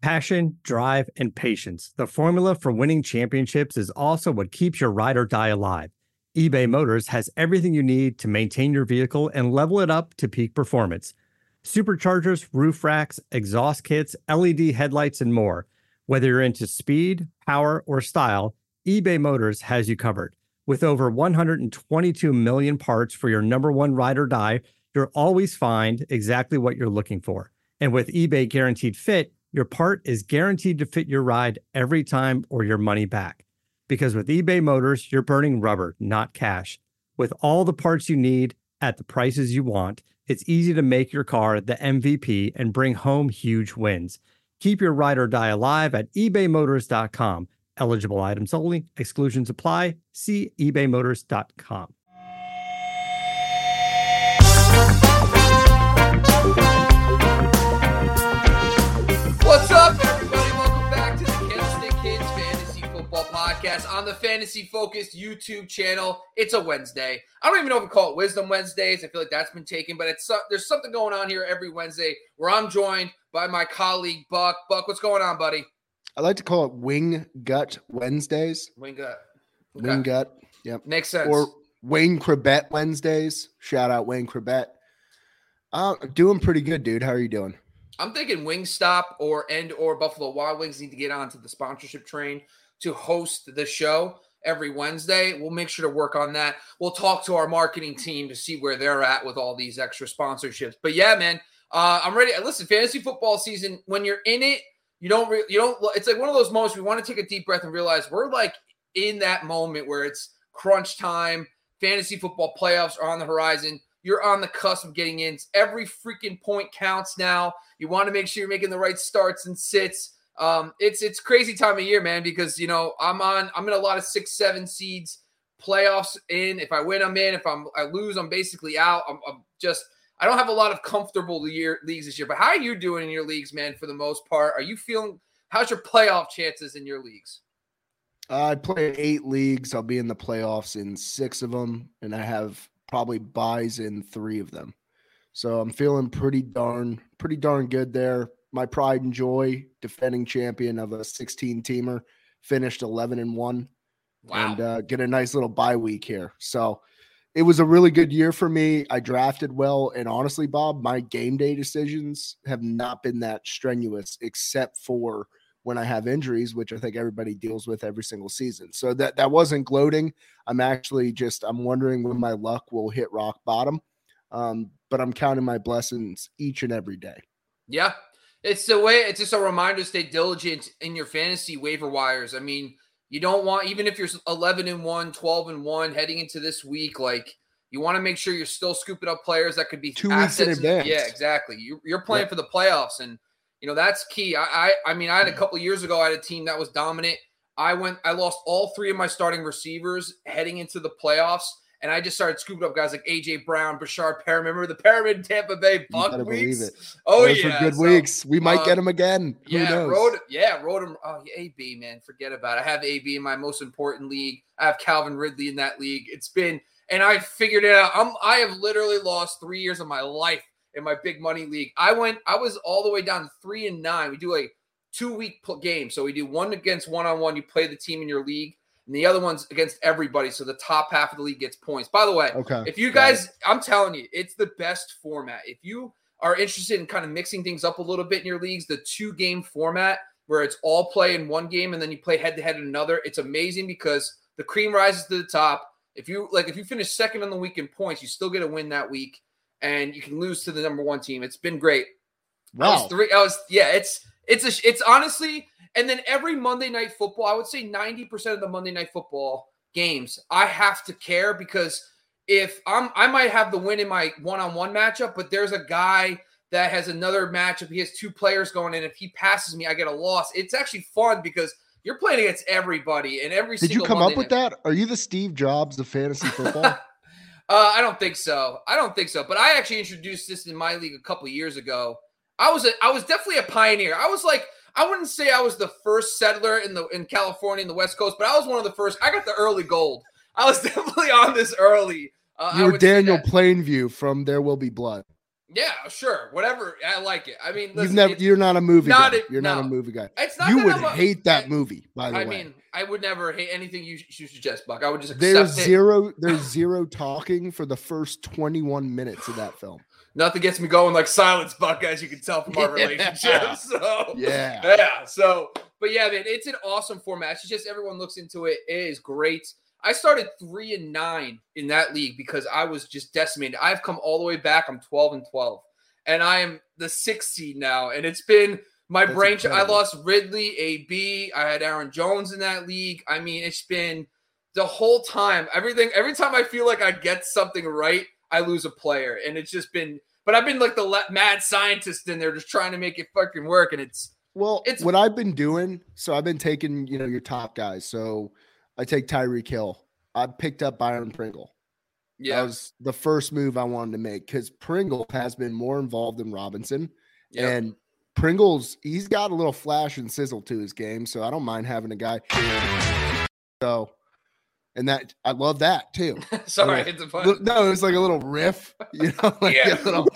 Passion, drive, and patience. The formula for winning championships is also what keeps your ride or die alive. eBay Motors has everything you need to maintain your vehicle and level it up to peak performance. Superchargers, roof racks, exhaust kits, LED headlights, and more. Whether you're into speed, power, or style, eBay Motors has you covered. With over 122 million parts for your number one ride or die, you'll always find exactly what you're looking for. And with eBay Guaranteed Fit, your part is guaranteed to fit your ride every time or your money back. Because with eBay Motors, you're burning rubber, not cash. With all the parts you need at the prices you want, it's easy to make your car the MVP and bring home huge wins. Keep your ride or die alive at ebaymotors.com. Eligible items only. Exclusions apply. See ebaymotors.com. What's up, everybody? Welcome back to the Candlestick Kids Fantasy Football Podcast on the Fantasy Focused YouTube channel. It's a Wednesday. I don't even know if we call it Wisdom Wednesdays. I feel like that's been taken, but there's something going on here every Wednesday where I'm joined by my colleague, Buck. Buck, what's going on, buddy? I like to call it Wing Gut Wednesdays. Wing Gut. Okay. Wing Gut. Yep. Makes sense. Or Wayne Corbett Wednesdays. Shout out Wayne Corbett. Doing pretty good, dude. How are you doing? I'm thinking Wingstop or Buffalo Wild Wings need to get onto the sponsorship train to host the show every Wednesday. We'll make sure to work on that. We'll talk to our marketing team to see where they're at with all these extra sponsorships. But yeah, man, I'm ready. Listen, fantasy football season, when you're in it, you don't, it's like one of those moments we want to take a deep breath and realize we're like in that moment where it's crunch time. Fantasy football playoffs are on the horizon. You're on the cusp of getting in. Every freaking point counts now. You want to make sure you're making the right starts and sits. It's crazy time of year, man, because, I'm in a lot of 6-7 seeds playoffs in. If I win, I'm in. If I lose, I'm basically out. I don't have a lot of comfortable leagues this year, but how are you doing in your leagues, man, for the most part? How's your playoff chances in your leagues? I play in 8 leagues. I'll be in the playoffs in 6 of them, and I have probably buys in 3 of them. So I'm feeling pretty darn good there. My pride and joy, defending champion of a 16-teamer, finished 11-1. Wow. And get a nice little bye week here. So it was a really good year for me. I drafted well. And honestly, Bob, my game day decisions have not been that strenuous except for when I have injuries, which I think everybody deals with every single season. So that wasn't gloating. I'm wondering when my luck will hit rock bottom. But I'm counting my blessings each and every day. Yeah. It's just a reminder to stay diligent in your fantasy waiver wires. I mean, you don't want, even if you're 11-1, 12-1 heading into this week, like you want to make sure you're still scooping up players that could be 2 weeks in advance. Yeah, exactly. You're playing for the playoffs, and that's key. I had a couple of years ago, I had a team that was dominant. I lost all 3 of my starting receivers heading into the playoffs, and I just started scooping up guys like A.J. Brown, Bashard Perriman. Remember the Perriman Tampa Bay Buck weeks? Believe it. Oh, those were good weeks. We might get him again. Who knows? Rode him. Oh, A.B., man. Forget about it. I have A.B. in my most important league. I have Calvin Ridley in that league. And I figured it out. I have literally lost 3 years of my life in my big money league. I was all the way down to 3-9. We do a 2-week game. So we do one against one-on-one. You play the team in your league, and the other one's against everybody. So the top half of the league gets points. By the way, if you guys, I'm telling you, it's the best format. If you are interested in kind of mixing things up a little bit in your leagues, the 2-game format where it's all play in one game and then you play head-to-head in another, it's amazing because the cream rises to the top. If you finish second on the week in points, you still get a win that week, and you can lose to the number 1 team. It's been great. Wow. It's honestly, and then every Monday Night Football, I would say 90% of the Monday Night Football games, I have to care because if I might have the win in my one-on-one matchup, but there's a guy that has another matchup. He has 2 players going in. If he passes me, I get a loss. It's actually fun because you're playing against everybody and every single. Did you come Monday up with that? Are you the Steve Jobs of fantasy football? I don't think so. But I actually introduced this in my league a couple of years ago. I was definitely a pioneer. I wouldn't say I was the first settler in California in the West Coast, but I was one of the first. I got the early gold. I was definitely on this early. You were Daniel Plainview from There Will Be Blood. Yeah, sure. Whatever. I like it. I mean, listen, You're not a movie guy. You're no. not a movie guy. It's not you that would I'm a- hate that movie, by the way. I mean, I would never hate anything you suggest, Buck. I would just accept There's it. There's zero talking for the first 21 minutes of that film. Nothing gets me going like silence, Buck, as you can tell from our relationship. So yeah. So, but yeah, man, it's an awesome format. It's just everyone looks into it. It is great. I started 3-9 in that league because I was just decimated. I've come all the way back. I'm 12-12, and I am the 6th seed now. And it's been my brain. I lost Ridley, AB. I had Aaron Jones in that league. I mean, it's been the whole time. Every time I feel like I get something right, I lose a player, and it's just been. But I've been like the mad scientist in there, just trying to make it fucking work, and it's what I've been doing. So I've been taking your top guys. So I take Tyreek Hill. I picked up Byron Pringle. Yeah, that was the first move I wanted to make because Pringle has been more involved than Robinson, and he's got a little flash and sizzle to his game. So I don't mind having a guy. So. And that I love that too. Sorry, it's a fun. No, it's like a little riff, like a little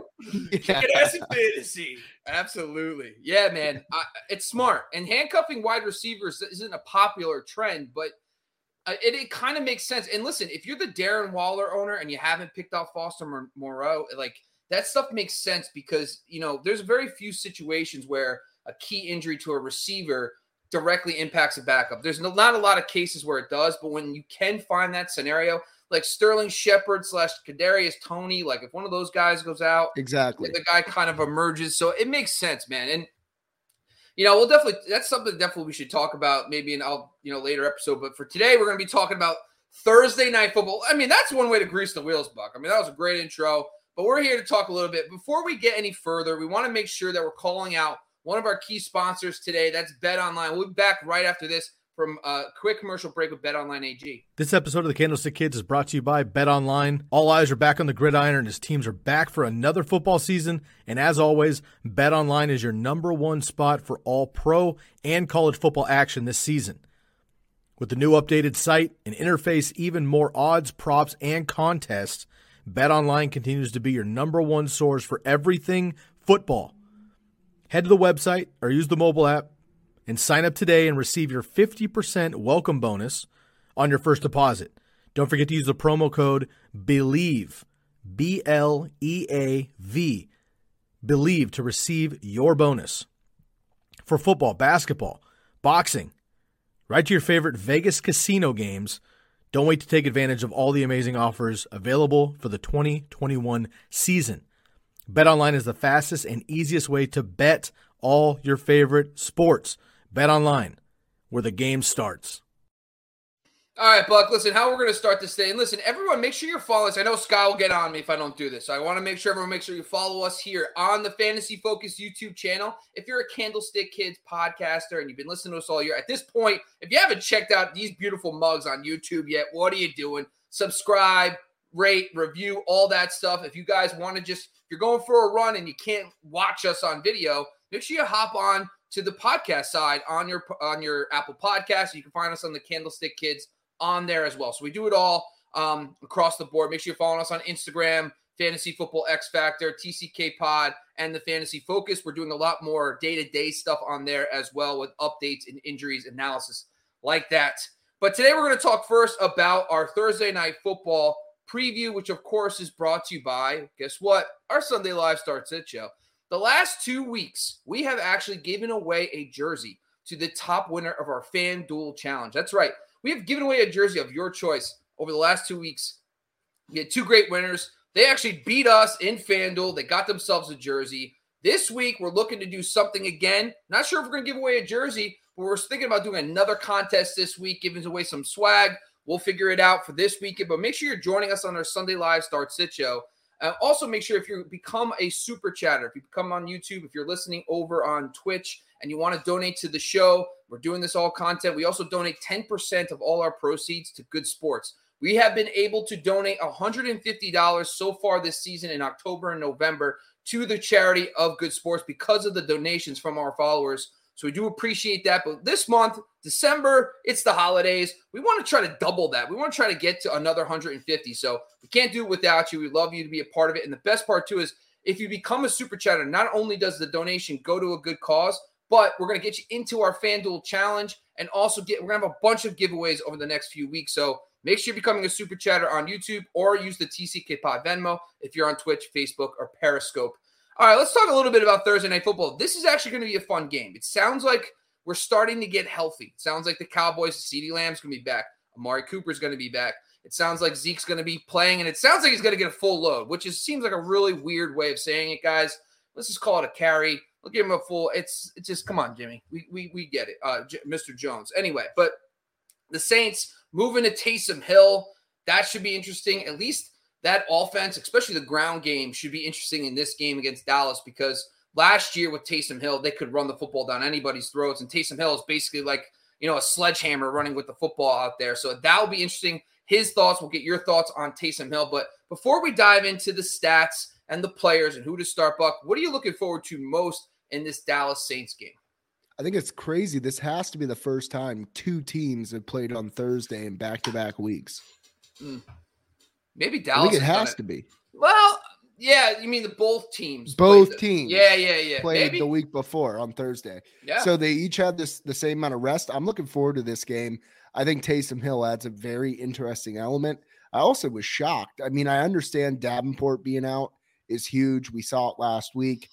acid fantasy. Absolutely, yeah, man. It's smart, and handcuffing wide receivers isn't a popular trend, but it kind of makes sense. And listen, if you're the Darren Waller owner and you haven't picked off Foster Moreau, like that stuff makes sense because there's very few situations where a key injury to a receiver directly impacts a backup. There's not a lot of cases where it does, but when you can find that scenario, like Sterling Shepard / Kadarius Toney, like if one of those guys goes out, exactly, the guy kind of emerges. So it makes sense, man. And that's something definitely we should talk about maybe in later episode. But for today, we're going to be talking about Thursday Night Football. I mean, that's one way to grease the wheels, Buck. I mean, that was a great intro, but we're here to talk a little bit. Before we get any further, we want to make sure that we're calling out one of our key sponsors today. That's BetOnline. We'll be back right after this from a quick commercial break with BetOnline AG. This episode of the Candlestick Kids is brought to you by BetOnline. All eyes are back on the gridiron, and his teams are back for another football season. And as always, BetOnline is your number one spot for all pro and college football action this season. With the new updated site and interface, even more odds, props, and contests, BetOnline continues to be your number one source for everything football. Head to the website or use the mobile app and sign up today and receive your 50% welcome bonus on your first deposit. Don't forget to use the promo code BELIEVE, B-L-E-A-V, BELIEVE to receive your bonus. For football, basketball, boxing, right to your favorite Vegas casino games. Don't wait to take advantage of all the amazing offers available for the 2021 season. BetOnline is the fastest and easiest way to bet all your favorite sports. BetOnline, where the game starts. All right, Buck, listen, how we're going to start this day. And listen, everyone, make sure you're following us. I know Sky will get on me if I don't do this. So I want to make sure you follow us here on the Fantasy Focus YouTube channel. If you're a Candlestick Kids podcaster and you've been listening to us all year, at this point, if you haven't checked out these beautiful mugs on YouTube yet, what are you doing? Subscribe, rate, review, all that stuff. If you guys want to if you're going for a run and you can't watch us on video, make sure you hop on to the podcast side on your Apple Podcast. You can find us on the Candlestick Kids on there as well. So we do it all across the board. Make sure you're following us on Instagram, Fantasy Football X Factor, TCK Pod, and the Fantasy Focus. We're doing a lot more day-to-day stuff on there as well with updates and injuries analysis like that. But today we're going to talk first about our Thursday Night Football preview, which of course is brought to you by, guess what? Our Sunday Live Start Sit Show. The last 2 weeks, we have actually given away a jersey to the top winner of our FanDuel Challenge. That's right. We have given away a jersey of your choice over the last 2 weeks. We had two great winners. They actually beat us in FanDuel. They got themselves a jersey. This week, we're looking to do something again. Not sure if we're going to give away a jersey, but we're thinking about doing another contest this week, giving away some swag. We'll figure it out for this weekend, but make sure you're joining us on our Sunday Live Start Sit Show. Also, make sure if you become a super chatter, if you become on YouTube, if you're listening over on Twitch and you want to donate to the show, we're doing this all content. We also donate 10% of all our proceeds to Good Sports. We have been able to donate $150 so far this season in October and November to the charity of Good Sports because of the donations from our followers. So we do appreciate that. But this month, December, it's the holidays. We want to try to double that. We want to try to get to another 150. So we can't do it without you. We love you to be a part of it. And the best part, too, is If you become a super chatter, not only does the donation go to a good cause, but we're going to get you into our FanDuel challenge, and also we're going to have a bunch of giveaways over the next few weeks. So make sure you're becoming a super chatter on YouTube, or use the TCK Pod Venmo if you're on Twitch, Facebook, or Periscope. All right, let's talk a little bit about Thursday Night Football. This is actually going to be a fun game. It sounds like we're starting to get healthy. It sounds like the Cowboys, CeeDee Lamb's going to be back. Amari Cooper's going to be back. It sounds like Zeke's going to be playing, and it sounds like he's going to get a full load, which seems like a really weird way of saying it, guys. Let's just call it a carry. We'll give him a full. It's just, come on, Jimmy. We get it, Mr. Jones. Anyway, but the Saints moving to Taysom Hill, that should be interesting. At least that offense, especially the ground game, should be interesting in this game against Dallas, because last year with Taysom Hill, they could run the football down anybody's throats, and Taysom Hill is basically like, a sledgehammer running with the football out there. So that will be interesting. His thoughts, we'll get your thoughts on Taysom Hill. But before we dive into the stats and the players and who to start, Buck, what are you looking forward to most in this Dallas Saints game? I think it's crazy. This has to be the first time two teams have played on Thursday in back-to-back weeks. Maybe Dallas. I think it has to be. Well, yeah, you mean both teams? Both teams. Yeah. Played the week before on Thursday. Yeah. So they each had the same amount of rest. I'm looking forward to this game. I think Taysom Hill adds a very interesting element. I also was shocked. I mean, I understand Davenport being out is huge. We saw it last week.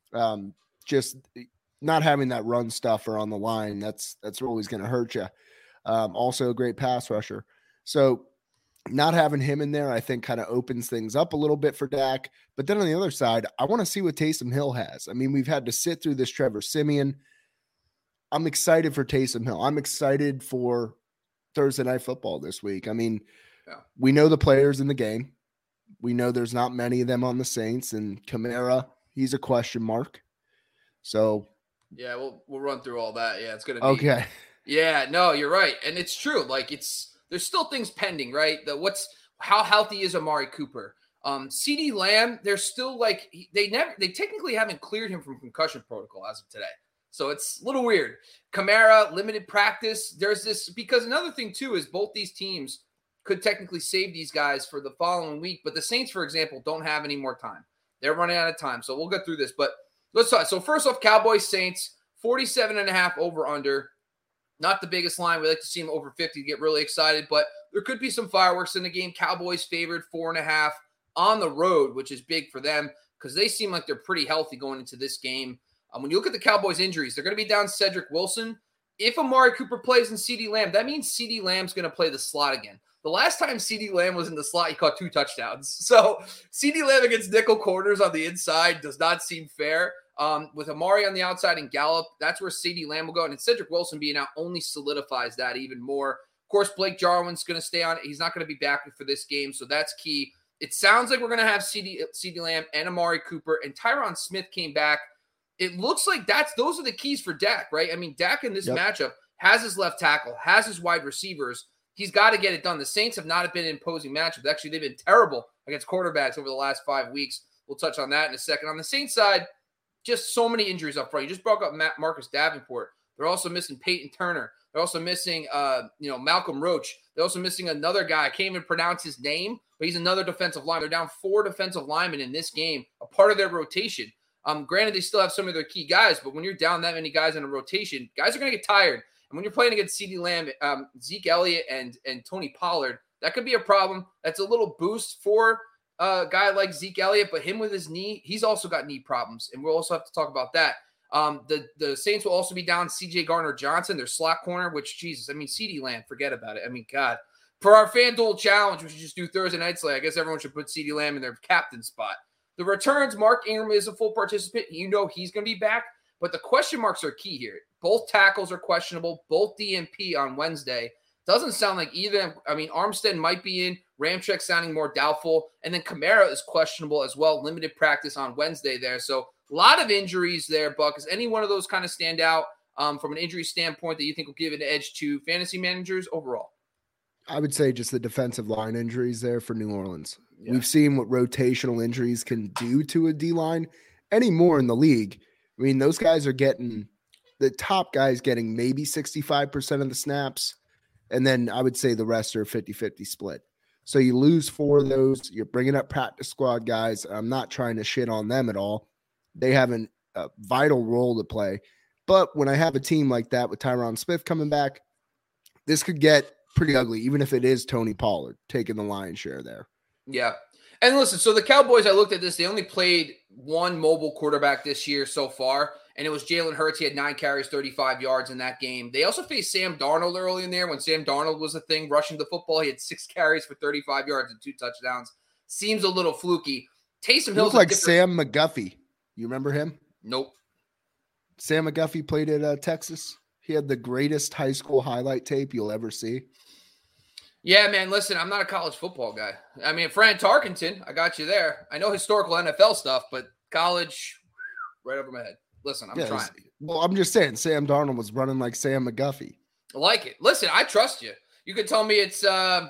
Just not having that run stuffer on the line, that's always going to hurt you. Also a great pass rusher. So not having him in there, I think, kind of opens things up a little bit for Dak. But then on the other side, I want to see what Taysom Hill has. I mean, we've had to sit through this Trevor Siemian. I'm excited for Taysom Hill. I'm excited for Thursday Night Football this week. I mean, We know the players in the game. We know there's not many of them on the Saints, and Kamara, he's a question mark. So yeah, we'll run through all that. Yeah, it's gonna be okay. Yeah, no, you're right, and it's true. Like there's still things pending, right? How healthy is Amari Cooper? CeeDee Lamb, they're still like they technically haven't cleared him from concussion protocol as of today. So it's a little weird. Kamara, limited practice. There's this, because another thing too is both these teams could technically save these guys for the following week. But the Saints, for example, don't have any more time. They're running out of time. So we'll get through this. But let's talk. So first off, Cowboys, Saints, 47.5 over under. Not the biggest line. We like to see them over 50 to get really excited. But there could be some fireworks in the game. Cowboys favored 4.5 on the road, which is big for them because they seem like they're pretty healthy going into this game. When you look at the Cowboys' injuries, they're going to be down Cedric Wilson. If Amari Cooper plays in CeeDee Lamb, that means CeeDee Lamb's going to play the slot again. The last time CeeDee Lamb was in the slot, he caught 2 touchdowns. So CeeDee Lamb against nickel corners on the inside does not seem fair. With Amari on the outside and Gallup, that's where CeeDee Lamb will go. And Cedric Wilson being out only solidifies that even more. Of course, Blake Jarwin's going to stay on. He's not going to be back for this game, so that's key. It sounds like we're going to have CeeDee Lamb and Amari Cooper, and Tyron Smith came back. It looks like those are the keys for Dak, right? I mean, Dak in this matchup has his left tackle, has his wide receivers. He's got to get it done. The Saints have not been in imposing matchups. Actually, they've been terrible against quarterbacks over the last 5 weeks. We'll touch on that in a second. On the Saints side, just so many injuries up front. You just brought up Marcus Davenport. They're also missing Peyton Turner. They're also missing, Malcolm Roach. They're also missing another guy. I can't even pronounce his name, but he's another defensive lineman. They're down 4 defensive linemen in this game, a part of their rotation. Granted, they still have some of their key guys, but when you're down that many guys in a rotation, guys are going to get tired. And when you're playing against CeeDee Lamb, Zeke Elliott, and Tony Pollard, that could be a problem. That's a little boost for a guy like Zeke Elliott, but him with his knee, he's also got knee problems, and we'll also have to talk about that. The Saints will also be down C.J. Gardner-Johnson, their slot corner, which, Jesus, I mean, CeeDee Lamb, forget about it. I mean, God. For our FanDuel challenge, we should just do Thursday nights. I guess everyone should put CeeDee Lamb in their captain spot. The returns, Mark Ingram is a full participant. You know he's going to be back, but the question marks are key here. Both tackles are questionable, both DNP on Wednesday. Doesn't sound like either. I mean, Armstead might be in. Ramczyk sounding more doubtful. And then Kamara is questionable as well. Limited practice on Wednesday there. So a lot of injuries there, Buck. Does any one of those kind of stand out from an injury standpoint that you think will give an edge to fantasy managers overall? I would say just the defensive line injuries there for New Orleans. Yeah. We've seen what rotational injuries can do to a D-line anymore in the league. I mean, those guys are getting – the top guys getting maybe 65% of the snaps, and then I would say the rest are 50-50 split. So you lose 4 of those. You're bringing up practice squad guys. I'm not trying to shit on them at all. They have a vital role to play. But when I have a team like that with Tyron Smith coming back, this could get pretty ugly, even if it is Tony Pollard taking the lion's share there. Yeah. And listen, so the Cowboys, I looked at this. They only played one mobile quarterback this year so far, and it was Jalen Hurts. He had 9 carries, 35 yards in that game. They also faced Sam Darnold early in there when Sam Darnold was a thing, rushing the football. He had 6 carries for 35 yards and 2 touchdowns. Seems a little fluky. Taysom Hill's like Sam McGuffey. You remember him? Nope. Sam McGuffey played at Texas. He had the greatest high school highlight tape you'll ever see. Yeah, man, listen, I'm not a college football guy. I mean, Fran Tarkenton, I got you there. I know historical NFL stuff, but college, right over my head. Listen, I'm trying. Well, I'm just saying, Sam Darnold was running like Sam McGuffey. I like it. Listen, I trust you. You could tell me it's,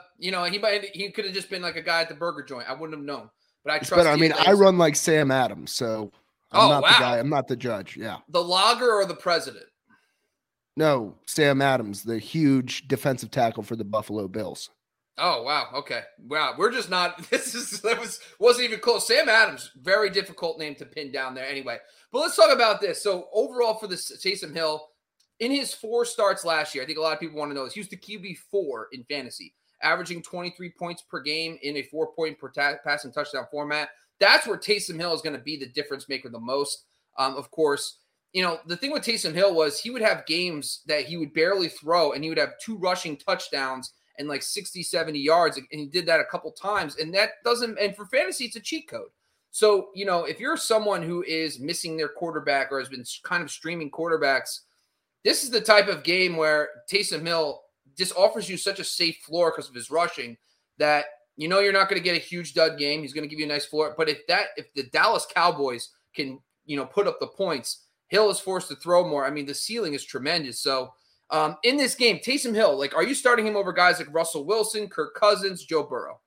he could have just been like a guy at the burger joint. I wouldn't have known, but I trust you. I mean, I run like Sam Adams, so I'm not the guy. I'm not the judge. Yeah. The logger or the president? No, Sam Adams, the huge defensive tackle for the Buffalo Bills. Oh, wow. Okay. Wow. We're just not, wasn't even close. Sam Adams, very difficult name to pin down there anyway. But let's talk about this. So overall for this Taysom Hill, in his 4 starts last year, I think a lot of people want to know this. He was the QB4 in fantasy, averaging 23 points per game in a 4-point per passing touchdown format. That's where Taysom Hill is going to be the difference maker the most. Of course, the thing with Taysom Hill was he would have games that he would barely throw, and he would have 2 rushing touchdowns and like 60, 70 yards. And he did that a couple times. And that doesn't, and for fantasy, it's a cheat code. So, if you're someone who is missing their quarterback or has been kind of streaming quarterbacks, this is the type of game where Taysom Hill just offers you such a safe floor because of his rushing that, you're not going to get a huge dud game. He's going to give you a nice floor. But if the Dallas Cowboys can, put up the points, Hill is forced to throw more. I mean, the ceiling is tremendous. So, in this game, Taysom Hill, are you starting him over guys like Russell Wilson, Kirk Cousins, Joe Burrow?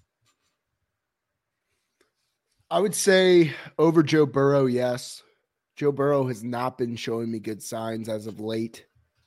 I would say over Joe Burrow, yes. Joe Burrow has not been showing me good signs as of late.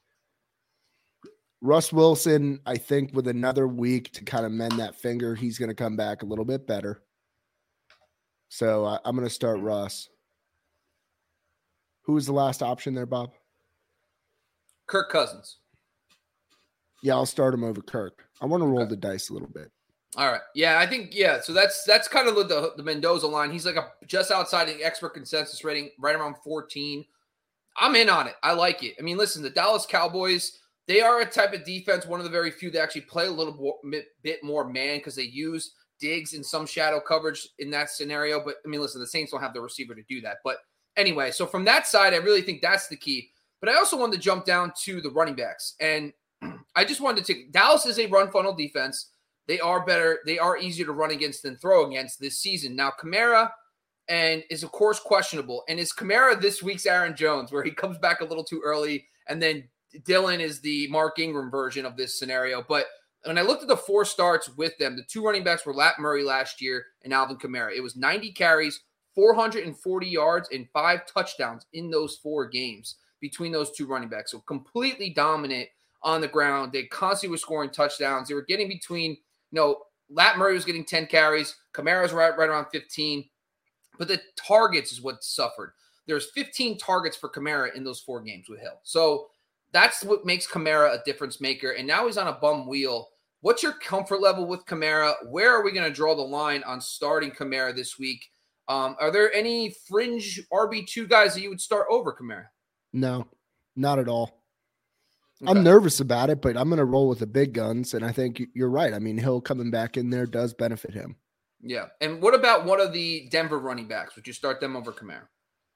Russ Wilson, I think with another week to kind of mend that finger, he's going to come back a little bit better. So I'm going to start Russ. Who was the last option there, Bob? Kirk Cousins. Yeah, I'll start him over Kirk. I want to roll the dice a little bit. All right. Yeah, I think, so that's kind of the Mendoza line. He's like just outside the expert consensus rating, right around 14. I'm in on it. I like it. I mean, listen, the Dallas Cowboys, they are a type of defense, one of the very few that actually play a little bit more man because they use Diggs in some shadow coverage in that scenario. But, I mean, listen, the Saints don't have the receiver to do that. But anyway, so from that side, I really think that's the key. But I also wanted to jump down to the running backs. And I just wanted to take – Dallas is a run funnel defense. They are better. They are easier to run against than throw against this season. Now, Kamara is, of course, questionable. And is Kamara this week's Aaron Jones, where he comes back a little too early, and then Dillon is the Mark Ingram version of this scenario. But when I looked at the 4 starts with them, the 2 running backs were Lat Murray last year and Alvin Kamara. It was 90 carries, 440 yards, and 5 touchdowns in those 4 games between those 2 running backs. So completely dominant on the ground. They constantly were scoring touchdowns. They were getting between – Lat Murray was getting 10 carries. Kamara's right around 15. But the targets is what suffered. There's 15 targets for Kamara in those 4 games with Hill. So that's what makes Kamara a difference maker. And now he's on a bum wheel. What's your comfort level with Kamara? Where are we going to draw the line on starting Kamara this week? Are there any fringe RB2 guys that you would start over Kamara? No, not at all. Okay. I'm nervous about it, but I'm going to roll with the big guns, and I think you're right. I mean, Hill coming back in there does benefit him. Yeah. And what about one of the Denver running backs? Would you start them over Kamara?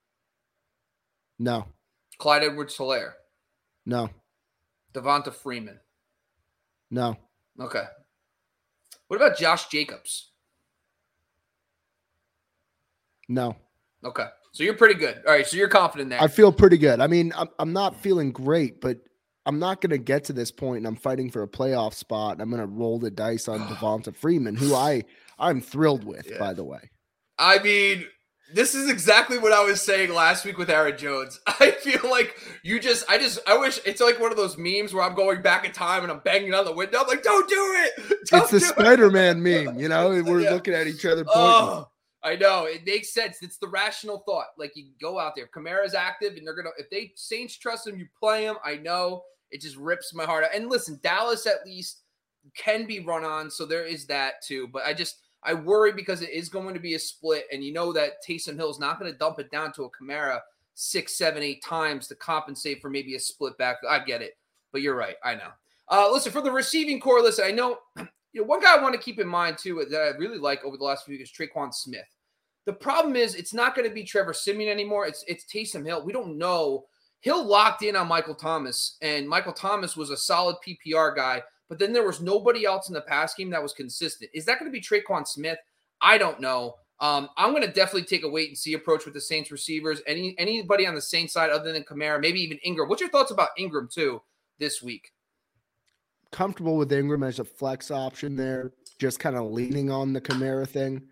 No. Clyde Edwards-Helaire? No. Devonta Freeman? No. Okay. What about Josh Jacobs? No. Okay. So you're pretty good. All right. So you're confident there. I feel pretty good. I mean, I'm not feeling great, but I'm not going to get to this point and I'm fighting for a playoff spot. And I'm going to roll the dice on Devonta Freeman, who I'm thrilled with, by the way. I mean, This is exactly what I was saying last week with Aaron Jones. I feel like I wish it's like one of those memes where I'm going back in time and I'm banging on the window. I'm like, don't do it. It's the Spider-Man meme, we're looking at each other pointing. Oh, I know. It makes sense. It's the rational thought. Like, you go out there. Kamara's active and if Saints trust him, you play him. I know. It just rips my heart out. And listen, Dallas at least can be run on. So there is that too. But I worry because it is going to be a split, and you know that Taysom Hill is not going to dump it down to a Kamara 6, 7, 8 times to compensate for maybe a split back. I get it, but you're right. I know. Listen, for the receiving core, I know one guy I want to keep in mind too that I really like over the last few weeks is Tre'Quan Smith. The problem is it's not going to be Trevor Siemian anymore. It's Taysom Hill. We don't know. Hill locked in on Michael Thomas, and Michael Thomas was a solid PPR guy. But then there was nobody else in the pass game that was consistent. Is that going to be Tre'Quan Smith? I don't know. I'm going to definitely take a wait-and-see approach with the Saints receivers. Anybody on the Saints side other than Kamara, maybe even Ingram. What's your thoughts about Ingram, too, this week? Comfortable with Ingram as a flex option there, just kind of leaning on the Kamara thing.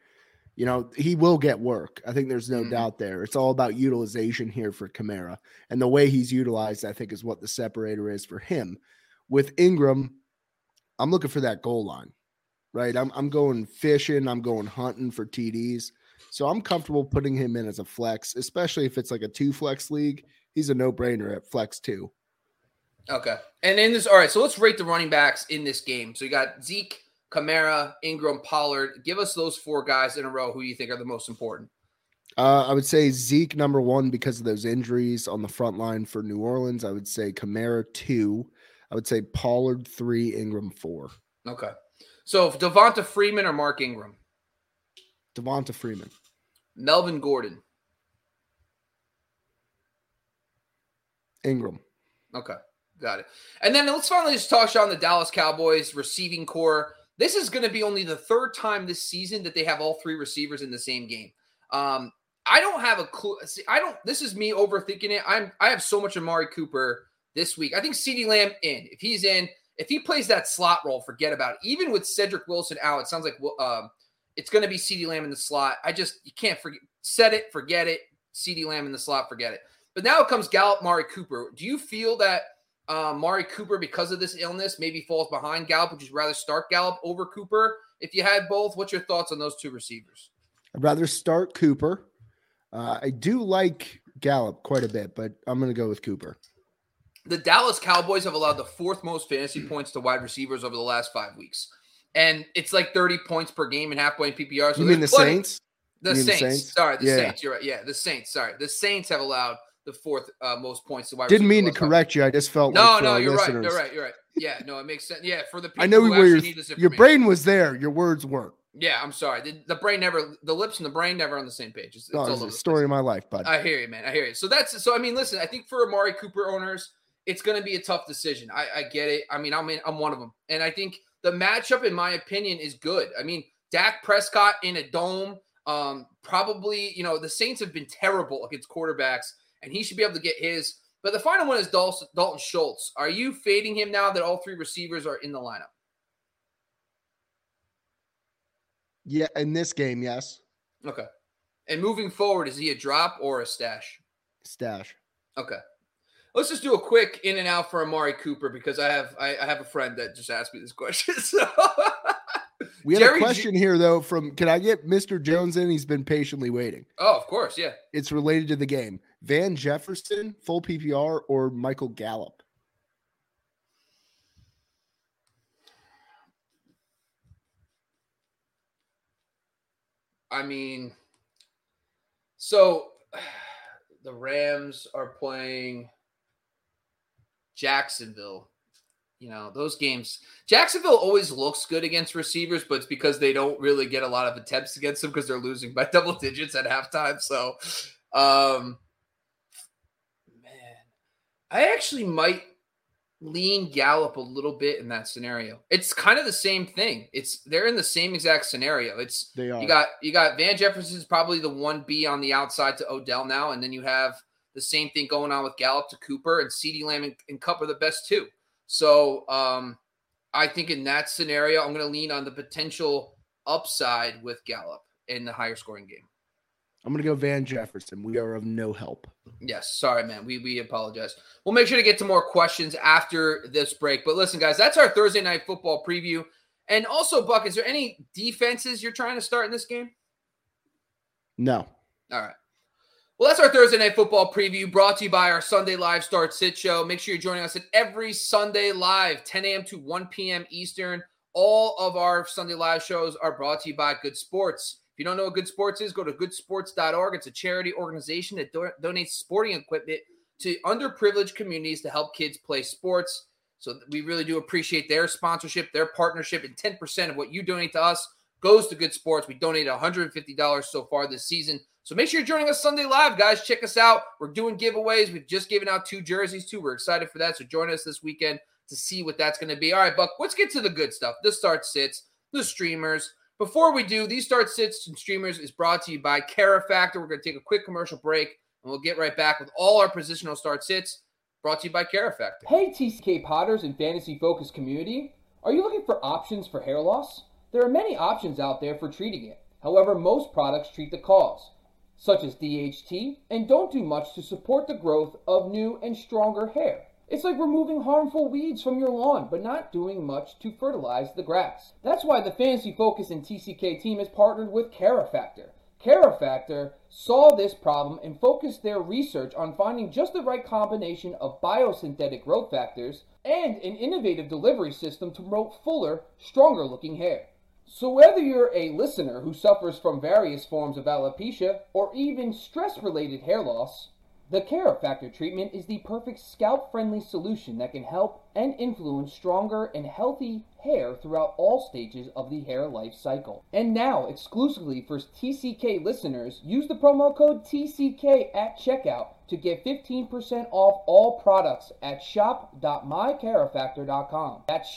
He will get work. I think there's no doubt there. It's all about utilization here for Kamara. And the way he's utilized, I think, is what the separator is for him. With Ingram, I'm looking for that goal line, right? I'm going fishing. I'm going hunting for TDs. So I'm comfortable putting him in as a flex, especially if it's like a 2-flex league. He's a no-brainer at flex 2. Okay. And all right, so let's rate the running backs in this game. So you got Zeke, Kamara, Ingram, Pollard. Give us those 4 guys in a row who you think are the most important. I would say Zeke number 1 because of those injuries on the front line for New Orleans. I would say Kamara 2. I would say Pollard 3, Ingram 4. Okay. So Devonta Freeman or Mark Ingram? Devonta Freeman. Melvin Gordon. Ingram. Okay. Got it. And then let's finally just talk on the Dallas Cowboys receiving core. This is going to be only the 3rd time this season that they have all 3 receivers in the same game. I don't have a clue. This is me overthinking it. I have so much Amari Cooper this week. I think CeeDee Lamb in. If he's in, if he plays that slot role, forget about it. Even with Cedric Wilson out, it sounds like it's going to be CeeDee Lamb in the slot. You can't forget it. CeeDee Lamb in the slot, forget it. But now it comes Gallup, Amari Cooper. Do you feel that Amari Cooper, because of this illness, maybe falls behind Gallup? Would you rather start Gallup over Cooper if you had both? What's your thoughts on those 2 receivers? I'd rather start Cooper. I do like Gallup quite a bit, but I'm going to go with Cooper. The Dallas Cowboys have allowed the 4th most fantasy points to wide receivers over the last 5 weeks. And it's like 30 points per game in half-point PPR. So you mean the Saints? The Saints. Sorry, the Saints. You're right. Yeah, the Saints. Sorry. The Saints have allowed the 4th most points to wide receivers. Didn't mean to correct you. I just felt like you're right. You're right. Yeah, no, it makes sense. Yeah, for the people I know who where actually need this information. Your brain was there. Your words weren't. Yeah, I'm sorry. The lips and the brain never on the same page. It's a story of my life, bud. I hear you, man. I hear you. So I mean, listen, I think for Amari Cooper owners, it's going to be a tough decision. I get it. I mean, I'm one of them. And I think the matchup, in my opinion, is good. I mean, Dak Prescott in a dome, probably, the Saints have been terrible against quarterbacks, and he should be able to get his. But the final one is Dalton Schultz. Are you fading him now that all 3 receivers are in the lineup? Yeah, in this game, yes. Okay. And moving forward, is he a drop or a stash? Stash. Okay. Let's just do a quick in and out for Amari Cooper because I have a friend that just asked me this question. So we have a question here though can I get Mr. Jones in? He's been patiently waiting. Oh, of course, yeah. It's related to the game. Van Jefferson, full PPR, or Michael Gallup? I mean, so the Rams are playing Jacksonville. Those games, Jacksonville always looks good against receivers, but it's because they don't really get a lot of attempts against them because they're losing by double digits at halftime. So, man, I actually might lean Gallup a little bit in that scenario. It's kind of the same thing. They're in the same exact scenario. They are. You got Van Jefferson's probably the 1B on the outside to Odell now, and then you have the same thing going on with Gallup to Cooper, and CeeDee Lamb and Kupp are the best 2. So I think in that scenario, I'm going to lean on the potential upside with Gallup in the higher scoring game. I'm going to go Van Jefferson. We are of no help. Yes. Sorry, man. We apologize. We'll make sure to get to more questions after this break. But listen, guys, that's our Thursday night football preview. And also, Buck, is there any defenses you're trying to start in this game? No. All right. Well, that's our Thursday night football preview brought to you by our Sunday Live Start Sit show. Make sure you're joining us at every Sunday live, 10 a.m. to 1 p.m. Eastern. All of our Sunday Live shows are brought to you by Good Sports. If you don't know what Good Sports is, go to goodsports.org. It's a charity organization that donates sporting equipment to underprivileged communities to help kids play sports. So we really do appreciate their sponsorship, their partnership, and 10% of what you donate to us goes to Good Sports. We donated $150 so far this season. So make sure you're joining us Sunday Live, guys. Check us out. We're doing giveaways. We've just given out 2 jerseys, too. We're excited for that. So join us this weekend to see what that's going to be. All right, Buck, let's get to the good stuff. The start sits, the streamers. Before we do, these start sits and streamers is brought to you by Cara Factor. We're going to take a quick commercial break, and we'll get right back with all our positional start sits brought to you by Cara Factor. Hey, TCK Potters and Fantasy Focus community. Are you looking for options for hair loss? There are many options out there for treating it. However, most products treat the cause, such as DHT, and don't do much to support the growth of new and stronger hair. It's like removing harmful weeds from your lawn, but not doing much to fertilize the grass. That's why the Fantasy Focus and TCK team has partnered with Cara Factor. Cara Factor saw this problem and focused their research on finding just the right combination of biosynthetic growth factors and an innovative delivery system to promote fuller, stronger-looking hair. So whether you're a listener who suffers from various forms of alopecia or even stress-related hair loss, the Cara Factor treatment is the perfect scalp-friendly solution that can help and influence stronger and healthy hair throughout all stages of the hair life cycle. And now, exclusively for TCK listeners, use the promo code TCK at checkout to get 15% off all products at shop.mycarafactor.com. That's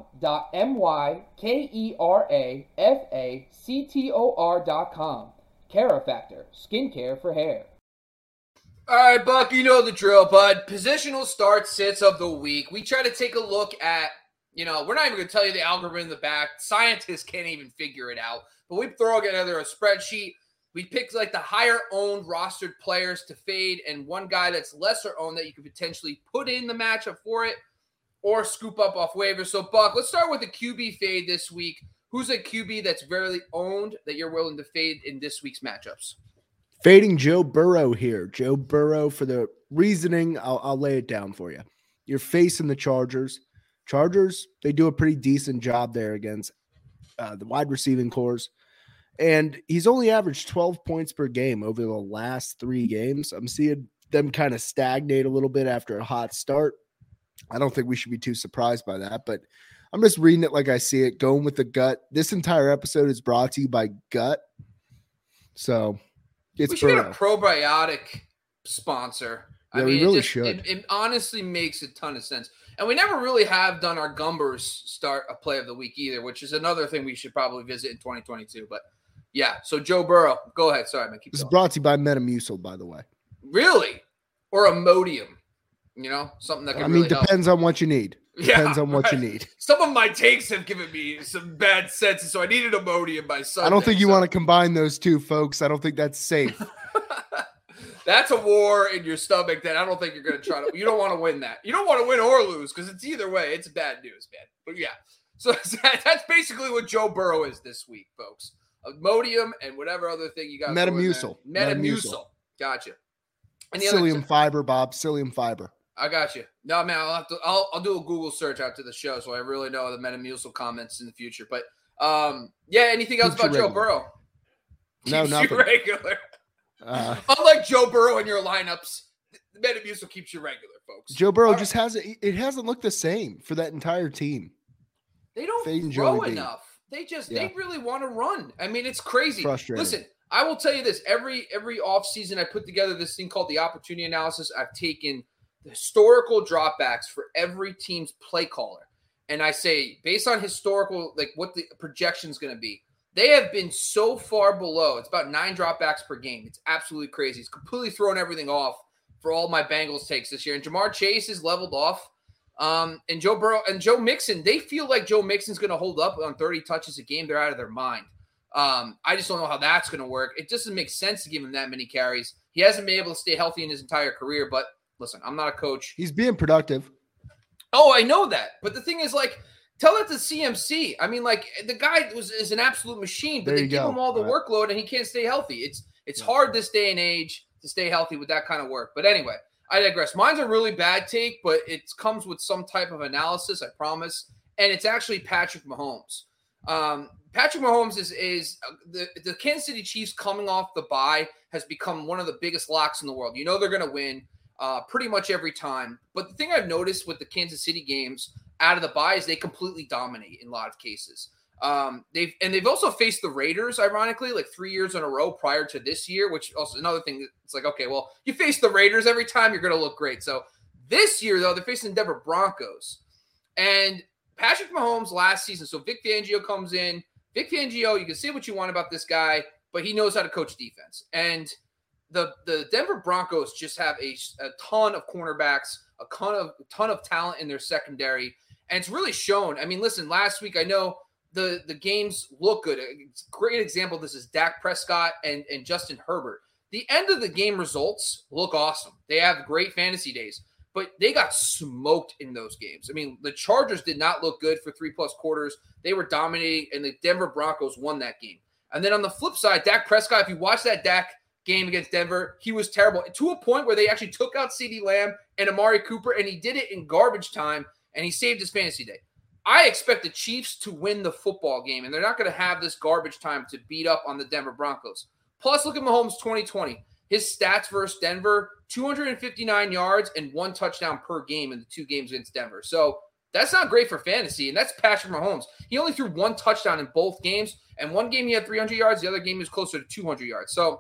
shop.mycarafactor.com. Cara Factor, skincare for hair. All right, Buck, you know the drill, bud. Positional start sits of the week. We try to take a look at, we're not even going to tell you the algorithm in the back. Scientists can't even figure it out. But we throw together a spreadsheet. We pick like the higher owned rostered players to fade and one guy that's lesser owned that you could potentially put in the matchup for it or scoop up off waivers. So, Buck, let's start with the QB fade this week. Who's a QB that's very owned that you're willing to fade in this week's matchups? Fading Joe Burrow here. Joe Burrow, for the reasoning, I'll lay it down for you. You're facing the Chargers. Chargers, they do a pretty decent job there against the wide receiving cores. And he's only averaged 12 points per game over the last 3 games. I'm seeing them kind of stagnate a little bit after a hot start. I don't think we should be too surprised by that, but I'm just reading it like I see it, going with the gut. This entire episode is brought to you by Gut. So we should get a probiotic sponsor. Yeah, I mean, we really should. It honestly makes a ton of sense. And we never really have done our Gumbers start a play of the week either, which is another thing we should probably visit in 2022. But yeah, so Joe Burrow, go ahead. Sorry, man. This is brought to you by Metamucil, by the way. Really? Or Imodium? Something that can really help. Depends on what you need. Depends on what you need. Some of my takes have given me some bad sense, so I needed Imodium by Sunday. I don't think you want to combine those two, folks. I don't think that's safe. That's a war in your stomach that I don't think you're going to try to – you don't want to win that. You don't want to win or lose because it's either way. It's bad news, man. But, yeah. So that's basically what Joe Burrow is this week, folks. Imodium and whatever other thing you got. Metamucil. Metamucil. Gotcha. Psyllium fiber, Bob. Psyllium fiber. I got you. No, man, I'll do a Google search out to the show so I really know the Metamucil comments in the future. But, anything else about Joe Burrow? No, nothing. Regular. Unlike Joe Burrow in your lineups, the Metamucil keeps you regular, folks. Joe Burrow just hasn't looked the same for that entire team. They don't throw enough. They really want to run. I mean, it's crazy. Frustrating. Listen, I will tell you this. Every offseason, I put together this thing called the opportunity analysis. I've taken the historical dropbacks for every team's play caller. And I say, based on historical, like what the projection is going to be, they have been so far below. It's about 9 dropbacks per game. It's absolutely crazy. It's completely thrown everything off for all my Bengals takes this year. And Jamar Chase is leveled off. And Joe Burrow and Joe Mixon, they feel like Joe Mixon's going to hold up on 30 touches a game. They're out of their mind. I just don't know how that's going to work. It doesn't make sense to give him that many carries. He hasn't been able to stay healthy in his entire career, but listen, I'm not a coach. He's being productive. Oh, I know that. But the thing is, like, tell it to CMC. I mean, like, the guy is an absolute machine, but they give him all the workload and he can't stay healthy. It's hard this day and age to stay healthy with that kind of work. But anyway, I digress. Mine's a really bad take, but it comes with some type of analysis, I promise. And it's actually Patrick Mahomes. Patrick Mahomes is the Kansas City Chiefs coming off the bye has become one of the biggest locks in the world. You know they're going to win pretty much every time. But the thing I've noticed with the Kansas City games out of the bye is they completely dominate in a lot of cases. They've also faced the Raiders, ironically, like 3 years in a row prior to this year, which also another thing. It's like, okay, well, you face the Raiders every time, you're going to look great. So this year, though, they're facing the Denver Broncos. And Patrick Mahomes last season, so Vic Fangio comes in. Vic Fangio, you can say what you want about this guy, but he knows how to coach defense. And the Denver Broncos just have a ton of cornerbacks, a ton of talent in their secondary, and it's really shown. I mean, listen, last week I know the games look good. A great example of this is Dak Prescott and Justin Herbert. The end of the game results look awesome. They have great fantasy days, but they got smoked in those games. I mean, the Chargers did not look good for 3+ quarters. They were dominating, and the Denver Broncos won that game. And then on the flip side, Dak Prescott, if you watch that Dak game against Denver, he was terrible to a point where they actually took out CeeDee Lamb and Amari Cooper, and he did it in garbage time, and he saved his fantasy day. I expect the Chiefs to win the football game, and they're not going to have this garbage time to beat up on the Denver Broncos. Plus, look at Mahomes 2020. His stats versus Denver, 259 yards and 1 touchdown per game in the 2 games against Denver. So that's not great for fantasy, and that's Patrick Mahomes. He only threw 1 touchdown in both games, and one game he had 300 yards. The other game he was closer to 200 yards. So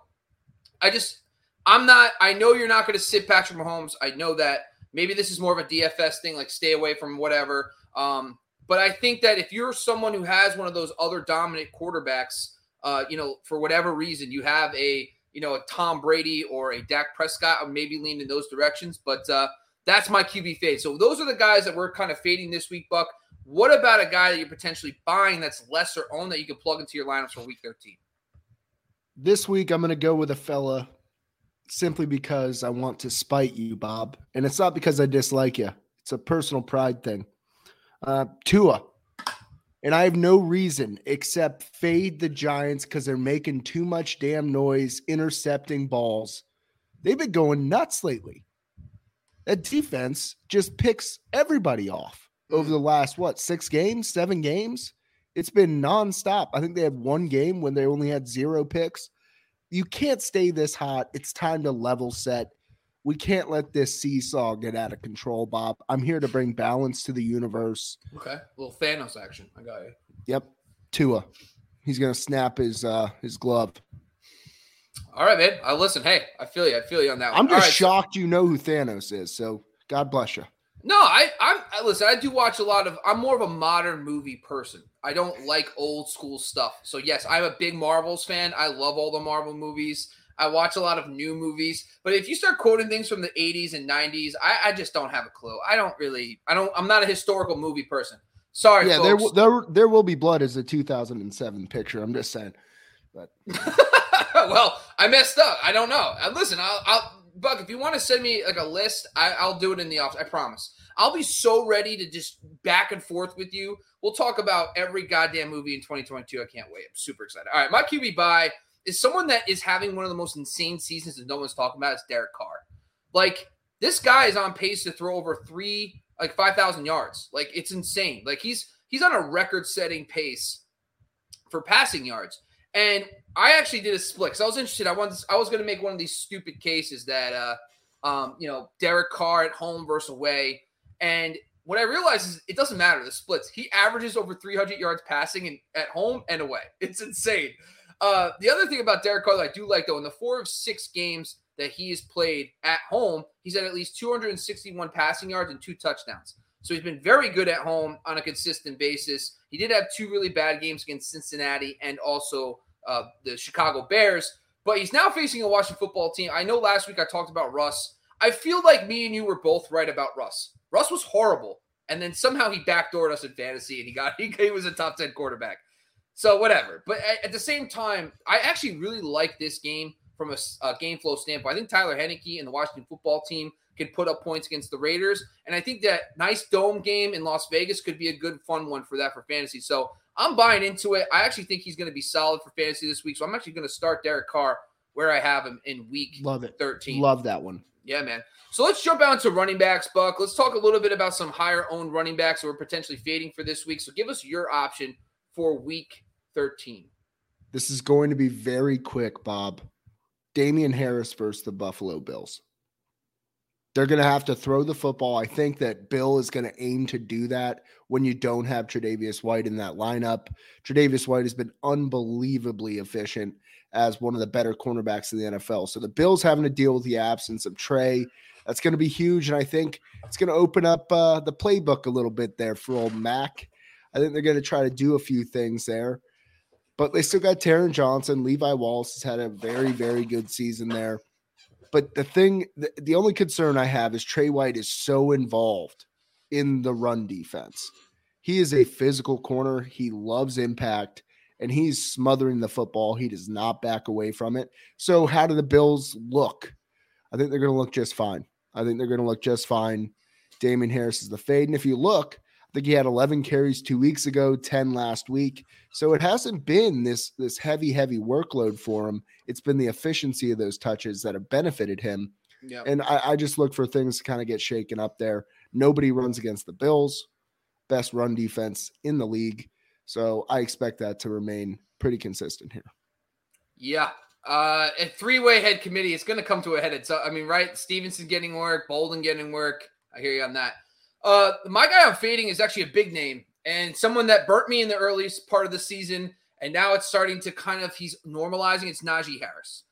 I know you're not going to sit Patrick Mahomes. I know that. Maybe this is more of a DFS thing, like stay away from whatever. But I think that if you're someone who has one of those other dominant quarterbacks, for whatever reason, you have a Tom Brady or a Dak Prescott, I would maybe lean in those directions. But that's my QB fade. So those are the guys that we're kind of fading this week, Buck. What about a guy that you're potentially buying that's lesser owned that you can plug into your lineups for week 13? This week, I'm going to go with a fella simply because I want to spite you, Bob. And it's not because I dislike you. It's a personal pride thing. Tua. And I have no reason except fade the Giants because they're making too much damn noise, intercepting balls. They've been going nuts lately. That defense just picks everybody off over the last, 6 games, 7 games? It's been nonstop. I think they had 1 game when they only had 0 picks. You can't stay this hot. It's time to level set. We can't let this seesaw get out of control, Bob. I'm here to bring balance to the universe. Okay. A little Thanos action. I got you. Yep. Tua. He's going to snap his glove. All right, man. Listen, hey, I feel you on that one. I'm just shocked you know who Thanos is, so God bless you. No, I listen, I do watch I'm more of a modern movie person. I don't like old school stuff. So yes, I'm a big Marvels fan. I love all the Marvel movies. I watch a lot of new movies, but if you start quoting things from the 80s and 90s, I just don't have a clue. I'm not a historical movie person. Sorry, yeah, folks. There will be blood is a 2007 picture. I'm just saying. But well, I messed up. I don't know. Listen, I'll Buck, if you want to send me like a list, I'll do it in the office. I promise. I'll be so ready to just back and forth with you. We'll talk about every goddamn movie in 2022. I can't wait. I'm super excited. All right, my QB buy is someone that is having one of the most insane seasons that no one's talking about. It's Derek Carr. Like, this guy is on pace to throw over 5,000 yards. Like, it's insane. Like, he's on a record-setting pace for passing yards. And I actually did a split because I was interested. I was going to make one of these stupid cases that, Derek Carr at home versus away. And what I realized is it doesn't matter, the splits. He averages over 300 yards passing at home and away. It's insane. The other thing about Derek Carr that I do like, though, in the 4 of 6 games that he has played at home, he's had at least 261 passing yards and 2 touchdowns. So he's been very good at home on a consistent basis. He did have 2 really bad games against Cincinnati and also the Chicago Bears, but he's now facing a Washington football team. I know last week I talked about Russ. I feel like me and you were both right about Russ. Russ was horrible, and then somehow he backdoored us in fantasy, and he was a top 10 quarterback. So whatever. But at the same time, I actually really like this game from a game flow standpoint. I think Tyler Heineke and the Washington football team can put up points against the Raiders. And I think that nice dome game in Las Vegas could be a good, fun one for that for fantasy. So I'm buying into it. I actually think he's going to be solid for fantasy this week. So I'm actually going to start Derek Carr where I have him in week Love it. 13. Love that one. Yeah, man. So let's jump out to running backs, Buck. Let's talk a little bit about some higher-owned running backs that we're potentially fading for this week. So give us your option for week 13. This is going to be very quick, Bob. Damian Harris versus the Buffalo Bills. They're going to have to throw the football. I think that Bill is going to aim to do that when you don't have Tre'Davious White in that lineup. Tre'Davious White has been unbelievably efficient as one of the better cornerbacks in the NFL. So the Bills having to deal with the absence of Trey, that's going to be huge. And I think it's going to open up the playbook a little bit there for old Mac. I think they're going to try to do a few things there. But they still got Taron Johnson. Levi Wallace has had a very, very good season there. But the only concern I have is Trey White is so involved in the run defense. He is a physical corner. He loves impact, and he's smothering the football. He does not back away from it. So how do the Bills look? I think they're going to look just fine. Damian Harris is the fade. And if you look, I think he had 11 carries 2 weeks ago, 10 last week. So it hasn't been this heavy workload for him. It's been the efficiency of those touches that have benefited him. Yep. And I just look for things to kind of get shaken up there. Nobody runs against the Bills. Best run defense in the league. So I expect that to remain pretty consistent here. Yeah. A three-way head committee, it's going to come to a head. So, I mean, right? Stevenson getting work, Bolden getting work. I hear you on that. My guy I'm fading is actually a big name and someone that burnt me in the earliest part of the season. And now it's starting to he's normalizing. It's Najee Harris.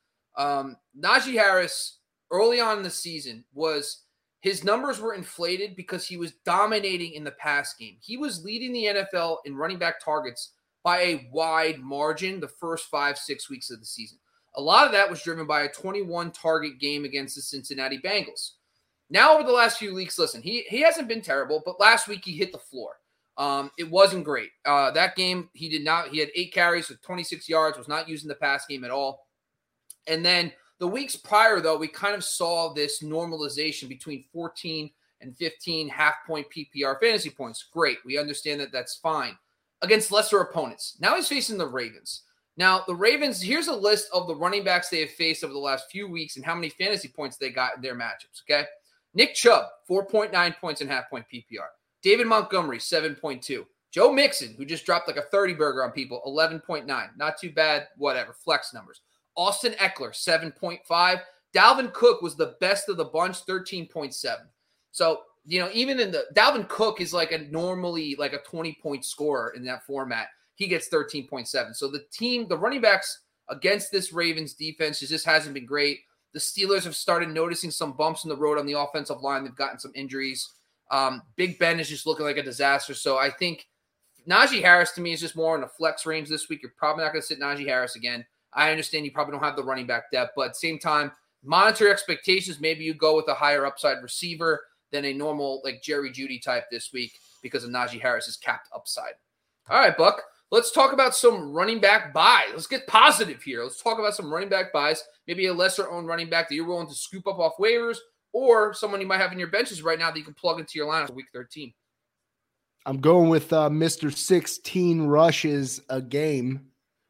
Najee Harris early on in the season his numbers were inflated because he was dominating in the pass game. He was leading the NFL in running back targets by a wide margin the first 5-6 weeks of the season. A lot of that was driven by a 21 target game against the Cincinnati Bengals. Now, over the last few weeks, listen, he hasn't been terrible, but last week he hit the floor. It wasn't great. That game, he had 8 carries with 26 yards, was not using the pass game at all. And then the weeks prior, though, we kind of saw this normalization between 14 and 15 half-point PPR fantasy points. Great. We understand that that's fine. Against lesser opponents. Now he's facing the Ravens. Now, the Ravens, here's a list of the running backs they have faced over the last few weeks and how many fantasy points they got in their matchups, okay? Nick Chubb, 4.9 points in half-point PPR. David Montgomery, 7.2. Joe Mixon, who just dropped like a 30-burger on people, 11.9. Not too bad, whatever, flex numbers. Austin Eckler, 7.5. Dalvin Cook was the best of the bunch, 13.7. So, even in Dalvin Cook is normally a 20-point scorer in that format. He gets 13.7. So the running backs against this Ravens defense just hasn't been great. The Steelers have started noticing some bumps in the road on the offensive line. They've gotten some injuries. Big Ben is just looking like a disaster. So I think Najee Harris to me is just more in the flex range this week. You're probably not going to sit Najee Harris again. I understand you probably don't have the running back depth, but at the same time, monitor expectations. Maybe you go with a higher upside receiver than a normal Jerry Jeudy type this week because of Najee Harris's capped upside. All right, Buck. Let's talk about some running back buys. Let's get positive here. Let's talk about some running back buys. Maybe a lesser-owned running back that you're willing to scoop up off waivers, or someone you might have in your benches right now that you can plug into your lineup for Week 13. I'm going with Mr. 16 rushes a game.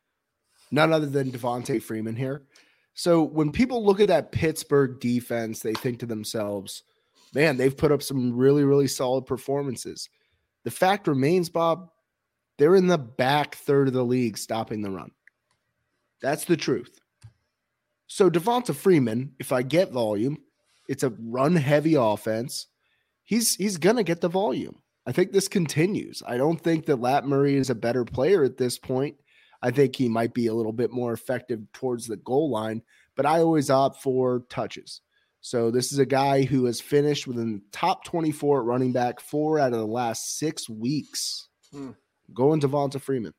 None other than Devontae Freeman here. So when people look at that Pittsburgh defense, they think to themselves, man, they've put up some really, really solid performances. The fact remains, Bob, they're in the back third of the league stopping the run. That's the truth. So Devonta Freeman, if I get volume, it's a run-heavy offense. He's going to get the volume. I think this continues. I don't think that Lat Murray is a better player at this point. I think he might be a little bit more effective towards the goal line, but I always opt for touches. So this is a guy who has finished within the top 24 at running back 4 out of the last 6 weeks. Going Devonta Freeman.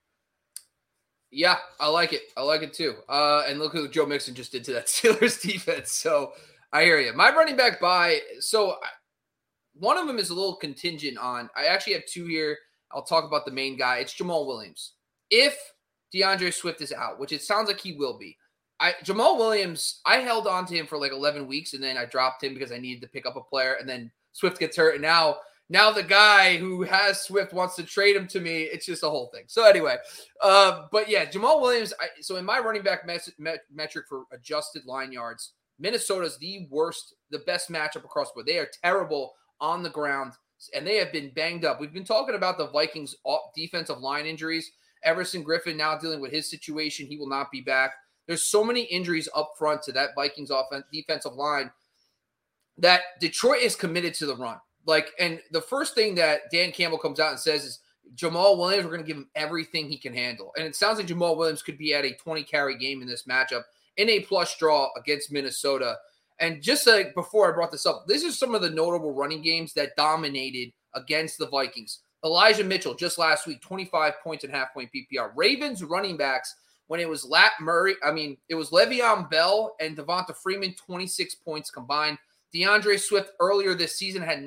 Yeah, I like it. I like it too. And look what Joe Mixon just did to that Steelers defense. So I hear you. My running back buy. So one of them is a little contingent on. I actually have 2 here. I'll talk about the main guy. It's Jamal Williams. if DeAndre Swift is out, which it sounds like he will be, Jamal Williams, I held on to him for like 11 weeks, and then I dropped him because I needed to pick up a player, and then Swift gets hurt, and now the guy who has Swift wants to trade him to me. It's just a whole thing. So anyway, but yeah, Jamal Williams. So in my running back metric for adjusted line yards, Minnesota's the best matchup across the board. They are terrible on the ground, and they have been banged up. We've been talking about the Vikings' defensive line injuries. Everson Griffin now dealing with his situation. He will not be back. There's so many injuries up front to that Vikings defensive line that Detroit is committed to the run. And the first thing that Dan Campbell comes out and says is Jamal Williams, we're going to give him everything he can handle. And it sounds like Jamal Williams could be at a 20-carry game in this matchup in a plush draw against Minnesota. And just like before I brought this up, this is some of the notable running games that dominated against the Vikings. Elijah Mitchell just last week, 25 points and half-point PPR. Ravens running backs, when it was it was Le'Veon Bell and Devonta Freeman, 26 points combined. DeAndre Swift earlier this season had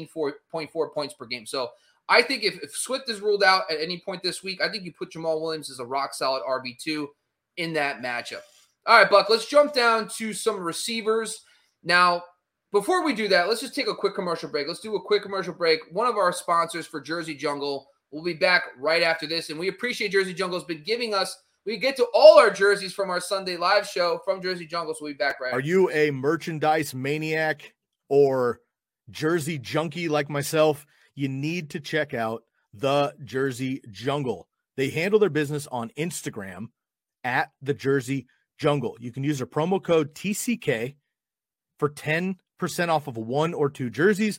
19.4 points per game. So I think if Swift is ruled out at any point this week, I think you put Jamal Williams as a rock-solid RB2 in that matchup. All right, Buck, let's jump down to some receivers. Now, before we do that, let's just take a quick commercial break. Let's do a quick commercial break. One of our sponsors for Jersey Jungle will be back right after this, and we appreciate Jersey Jungle has been giving us we get to all our jerseys from our Sunday live show from Jersey Jungle, so we'll be back right. Are you a merchandise maniac or jersey junkie like myself? You need to check out the Jersey Jungle. They handle their business on Instagram at the Jersey Jungle. You can use their promo code TCK for 10% off of 1 or 2 jerseys,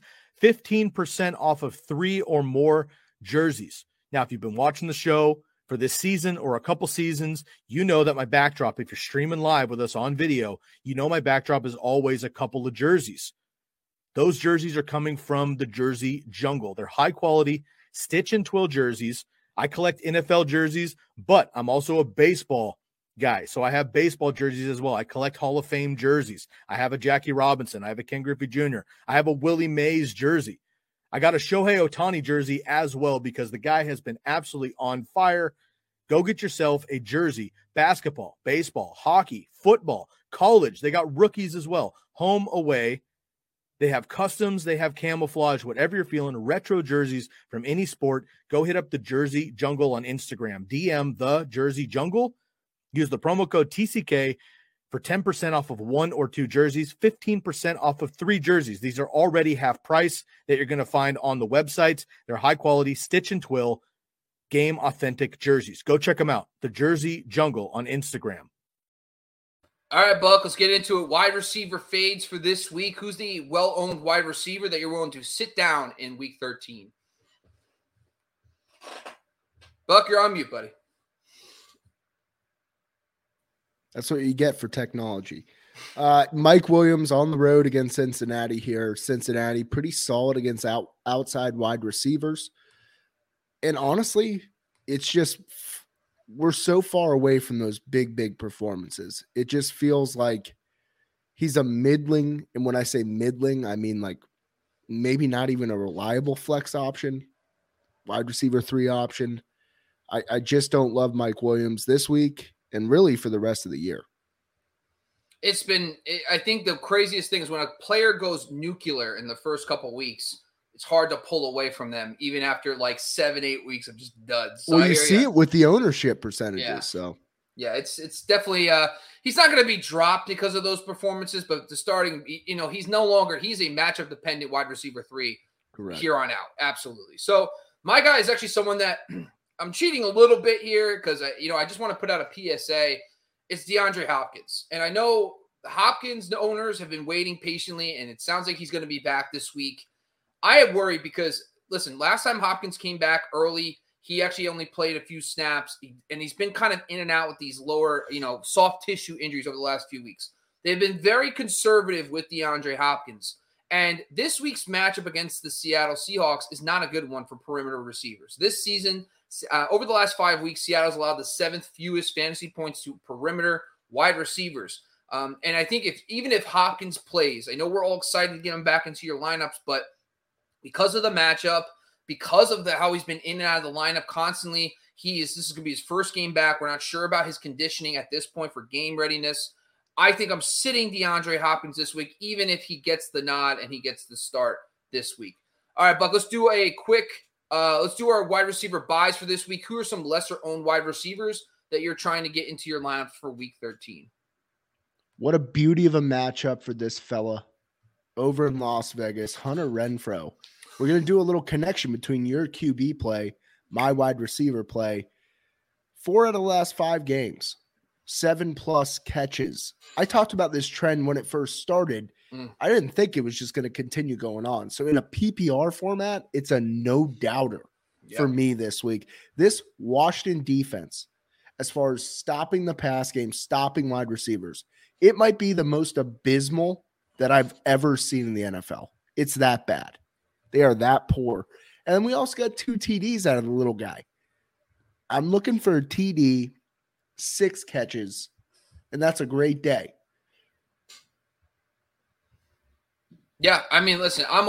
15% off of 3 or more jerseys. Now, if you've been watching the show for this season or a couple seasons, you know that my backdrop, if you're streaming live with us on video, you know my backdrop is always a couple of jerseys. Those jerseys are coming from the Jersey Jungle. They're high quality stitch and twill jerseys. I collect NFL jerseys, but I'm also a baseball guy. So I have baseball jerseys as well. I collect Hall of Fame jerseys. I have a Jackie Robinson. I have a Ken Griffey Jr. I have a Willie Mays jersey. I got a Shohei Ohtani jersey as well because the guy has been absolutely on fire. Go get yourself a jersey. Basketball, baseball, hockey, football, college. They got rookies as well. Home, away. They have customs. They have camouflage. Whatever you're feeling, retro jerseys from any sport. Go hit up the Jersey Jungle on Instagram. DM the Jersey Jungle. Use the promo code TCK for 10% off of 1 or 2 jerseys, 15% off of 3 jerseys. These are already half price that you're going to find on the websites. They're high quality, stitch and twill, game authentic jerseys. Go check them out. The Jersey Jungle on Instagram. All right, Buck, let's get into it. Wide receiver fades for this week. Who's the well-owned wide receiver that you're willing to sit down in week 13? Buck, you're on mute, buddy. That's what you get for technology. Mike Williams on the road against Cincinnati here. Cincinnati pretty solid against outside wide receivers. And honestly, it's just we're so far away from those big performances. It just feels like he's a middling. And when I say middling, I mean like maybe not even a reliable flex option, wide receiver 3 option. I just don't love Mike Williams this week and really for the rest of the year. I think the craziest thing is when a player goes nuclear in the first couple weeks, it's hard to pull away from them, even after like 7-8 weeks of just duds. So well, you see it with the ownership percentages. Yeah. So yeah, it's definitely he's not going to be dropped because of those performances, but he's a matchup dependent wide receiver 3 correct here on out. Absolutely. So my guy is actually someone that I'm cheating a little bit here because I just want to put out a PSA. It's DeAndre Hopkins. And I know the Hopkins owners have been waiting patiently, and it sounds like he's going to be back this week. I am worried because, listen, last time Hopkins came back early, he actually only played a few snaps, and he's been kind of in and out with these lower, soft tissue injuries over the last few weeks. They've been very conservative with DeAndre Hopkins. And this week's matchup against the Seattle Seahawks is not a good one for perimeter receivers. This season, over the last 5 weeks, Seattle's allowed the 7th fewest fantasy points to perimeter wide receivers. And I think even if Hopkins plays, I know we're all excited to get him back into your lineups, but because of the matchup, because of how he's been in and out of the lineup constantly, This is going to be his first game back. We're not sure about his conditioning at this point for game readiness. I think I'm sitting DeAndre Hopkins this week, even if he gets the nod and he gets the start this week. All right, Buck, let's do a quick let's do our wide receiver buys for this week. Who are some lesser-owned wide receivers that you're trying to get into your lineup for week 13? What a beauty of a matchup for this fella over in Las Vegas, Hunter Renfrow. We're going to do a little connection between your QB play, my wide receiver play. 4 out of the last 5 games, 7+ catches. I talked about this trend when it first started. I didn't think it was just going to continue going on. So in a PPR format, it's a no-doubter for me this week. This Washington defense, as far as stopping the pass game, stopping wide receivers, it might be the most abysmal that I've ever seen in the NFL. It's that bad. They are that poor. And then we also got 2 TDs out of the little guy. I'm looking for a TD, 6 catches, and that's a great day. Yeah, I mean, listen, I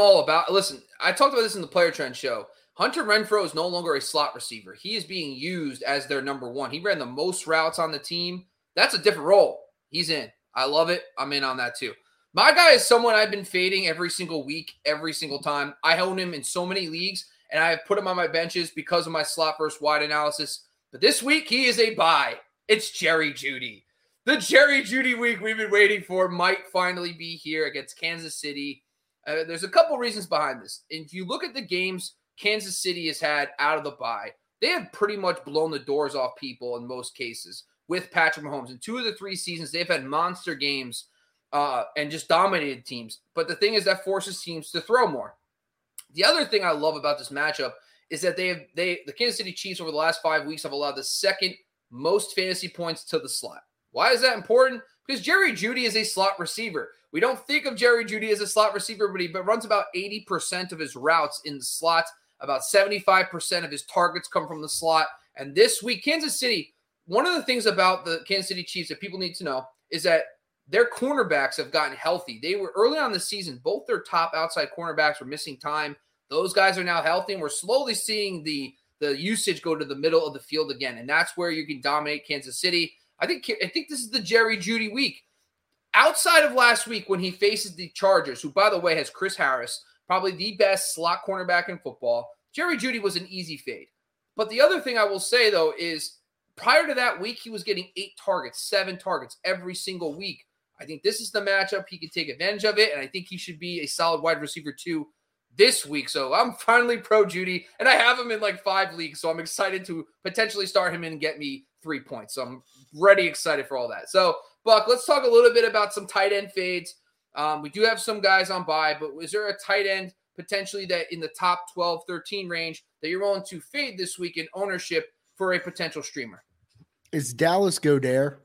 talked about this in the Player Trend show. Hunter Renfrow is no longer a slot receiver. He is being used as their number 1. He ran the most routes on the team. That's a different role. He's in. I love it. I'm in on that too. My guy is someone I've been fading every single week, every single time. I own him in so many leagues, and I have put him on my benches because of my slot versus wide analysis. But this week, he is a buy. It's Jerry Jeudy. The Jerry Jeudy week we've been waiting for might finally be here against Kansas City. There's a couple reasons behind this. If you look at the games Kansas City has had out of the bye, they have pretty much blown the doors off people in most cases with Patrick Mahomes. In 2 of the 3 seasons, they've had monster games and just dominated teams. But the thing is that forces teams to throw more. The other thing I love about this matchup is that the Kansas City Chiefs over the last 5 weeks have allowed the second most fantasy points to the slot. Why is that important? Because Jerry Jeudy is a slot receiver. We don't think of Jerry Jeudy as a slot receiver, but he runs about 80% of his routes in the slot. About 75% of his targets come from the slot. And this week, Kansas City, one of the things about the Kansas City Chiefs that people need to know is that their cornerbacks have gotten healthy. They were early on the season, both their top outside cornerbacks were missing time. Those guys are now healthy, and we're slowly seeing the usage go to the middle of the field again. And that's where you can dominate Kansas City. I think this is the Jerry Jeudy week. Outside of last week when he faces the Chargers, who, by the way, has Chris Harris, probably the best slot cornerback in football, Jerry Jeudy was an easy fade. But the other thing I will say, though, is prior to that week, he was getting 8 targets, 7 targets every single week. I think this is the matchup. He can take advantage of it, and I think he should be a solid wide receiver, too, this week. So I'm finally pro Jeudy, and I have him in like 5 leagues, so I'm excited to potentially start him and get me 3 points. So I'm ready excited for all that. So, Buck, let's talk a little bit about some tight end fades. We do have some guys on bye, but is there a tight end potentially that in the top 12, 13 range that you're willing to fade this week in ownership for a potential streamer? Is Dallas Goedert?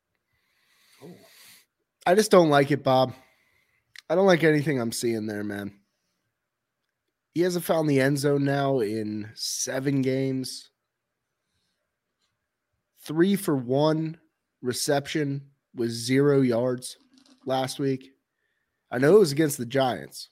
I just don't like it, Bob. I don't like anything I'm seeing there, man. He hasn't found the end zone now in 7 games. 3 for 1 reception with 0 yards last week. I know it was against the Giants.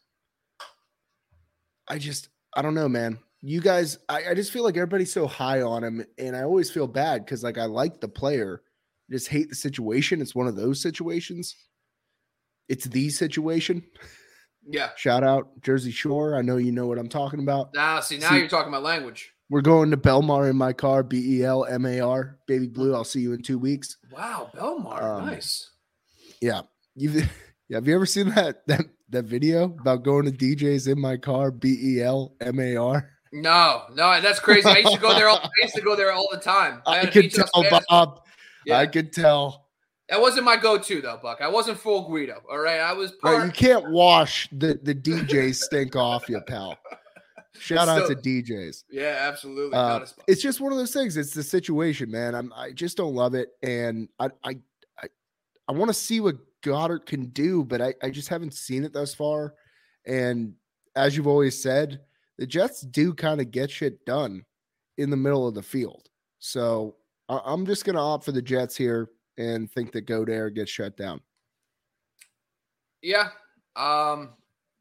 I don't know, man. You guys, I just feel like everybody's so high on him, and I always feel bad because, like, I like the player. I just hate the situation. It's one of those situations. It's the situation. Yeah. Shout out Jersey Shore. I know you know what I'm talking about. Now you're talking my language. We're going to Belmar in my car, Belmar, Baby Blue. I'll see you in 2 weeks. Wow, Belmar, nice. Yeah. Have you ever seen that video about going to DJs in my car, Belmar? No, that's crazy. I used to go there all the time. I could tell, Bob. Yeah. I could tell. That wasn't my go-to though, Buck. I wasn't full Guido. All right, I was part. Right, you can't wash the DJ stink off you, pal. Shout out to DJs. Yeah, absolutely. It's just one of those things. It's the situation, man. I just don't love it, and I want to see what Goddard can do, but I just haven't seen it thus far. And as you've always said, the Jets do kind of get shit done in the middle of the field. So I'm just going to opt for the Jets here and think that Goddard gets shut down. Yeah.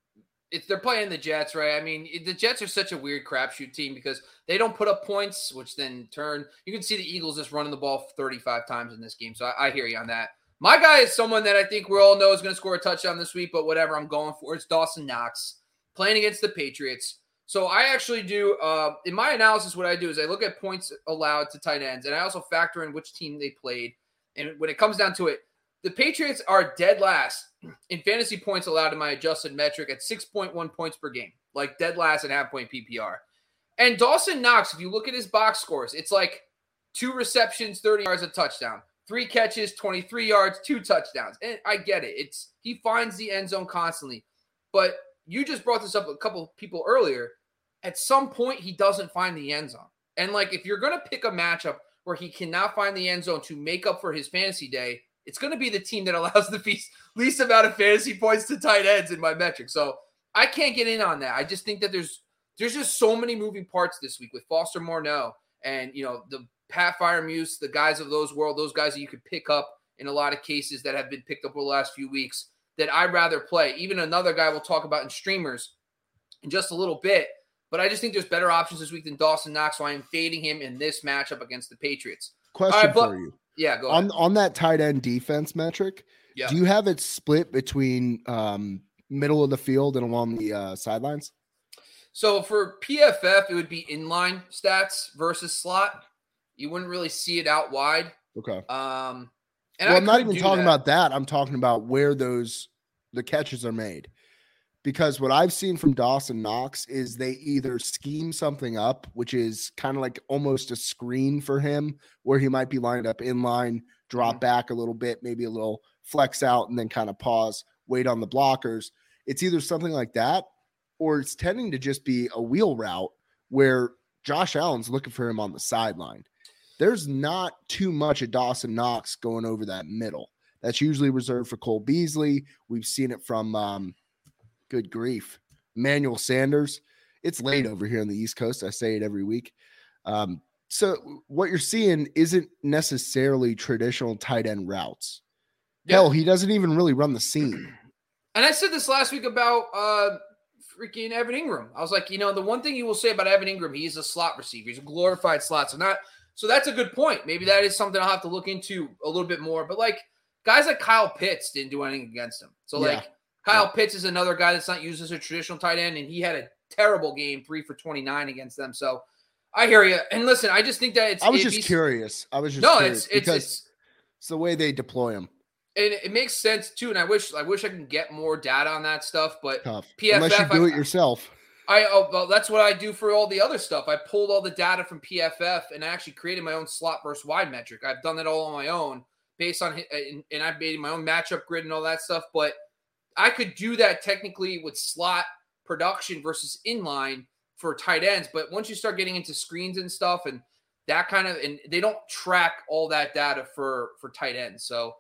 they're playing the Jets, right? I mean, the Jets are such a weird crapshoot team because they don't put up points, which then you can see the Eagles just running the ball 35 times in this game. So I hear you on that. My guy is someone that I think we all know is going to score a touchdown this week, but whatever I'm going for, it's Dawson Knox playing against the Patriots. So I actually do, in my analysis, what I do is I look at points allowed to tight ends, and I also factor in which team they played. And when it comes down to it, the Patriots are dead last in fantasy points allowed in my adjusted metric at 6.1 points per game, like dead last in half-point PPR. And Dawson Knox, if you look at his box scores, it's like 2 receptions, 30 yards, a touchdown. 3 catches, 23 yards, 2 touchdowns. And I get it. He finds the end zone constantly. But you just brought this up a couple of people earlier. At some point, he doesn't find the end zone. And like, if you're going to pick a matchup where he cannot find the end zone to make up for his fantasy day, it's going to be the team that allows the least amount of fantasy points to tight ends in my metric. So I can't get in on that. I just think that there's just so many moving parts this week with Foster Morneau and, the Pat Freiermuth, the guys of those guys that you could pick up in a lot of cases that have been picked up over the last few weeks that I'd rather play. Even another guy we'll talk about in streamers in just a little bit. But I just think there's better options this week than Dawson Knox, so I am fading him in this matchup against the Patriots. Question for you. Yeah, go ahead. On that tight end defense metric, do you have it split between middle of the field and along the sidelines? So for PFF, it would be inline stats versus slot. You wouldn't really see it out wide. Okay. And I'm not even talking about that. I'm talking about where the catches are made. Because what I've seen from Dawson Knox is they either scheme something up, which is kind of like almost a screen for him, where he might be lined up in line, drop back a little bit, maybe a little flex out, and then kind of pause, wait on the blockers. It's either something like that, or it's tending to just be a wheel route where Josh Allen's looking for him on the sideline. There's not too much of Dawson Knox going over that middle. That's usually reserved for Cole Beasley. We've seen it from good grief, Emmanuel Sanders. It's late over here on the East Coast. I say it every week. So what you're seeing isn't necessarily traditional tight end routes. Yeah. Hell, he doesn't even really run the seam. And I said this last week about freaking Evan Ingram. I was like, the one thing you will say about Evan Ingram, he's a slot receiver. He's a glorified slot. So that's a good point. Maybe that is something I'll have to look into a little bit more. But like guys like Kyle Pitts didn't do anything against him. So Kyle Pitts is another guy that's not used as a traditional tight end, and he had a terrible game, 3 for 29 against them. So I hear you. And listen, I just think that I was just curious. It's the way they deploy him. And it makes sense too. And I wish I can get more data on that stuff, but tough. PFF, unless you do it yourself. Well, that's what I do for all the other stuff. I pulled all the data from PFF and I actually created my own slot versus wide metric. I've done that all on my own based on, and I've made my own matchup grid and all that stuff. But I could do that technically with slot production versus inline for tight ends. But once you start getting into screens and stuff and that kind of, and they don't track all that data for tight ends. So,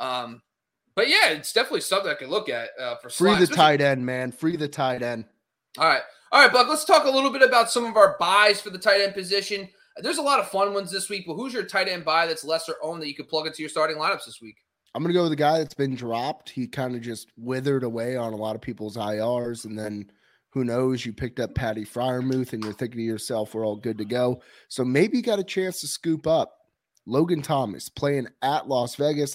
but yeah, it's definitely something I can look at for free the tight end, man. Free the tight end. All right, Buck. Let's talk a little bit about some of our buys for the tight end position. There's a lot of fun ones this week, but who's your tight end buy that's lesser owned that you could plug into your starting lineups this week? I'm going to go with the guy that's been dropped. He kind of just withered away on a lot of people's IRs. And then who knows, you picked up Patty Freiermuth and you're thinking to yourself, we're all good to go. So maybe you got a chance to scoop up Logan Thomas playing at Las Vegas,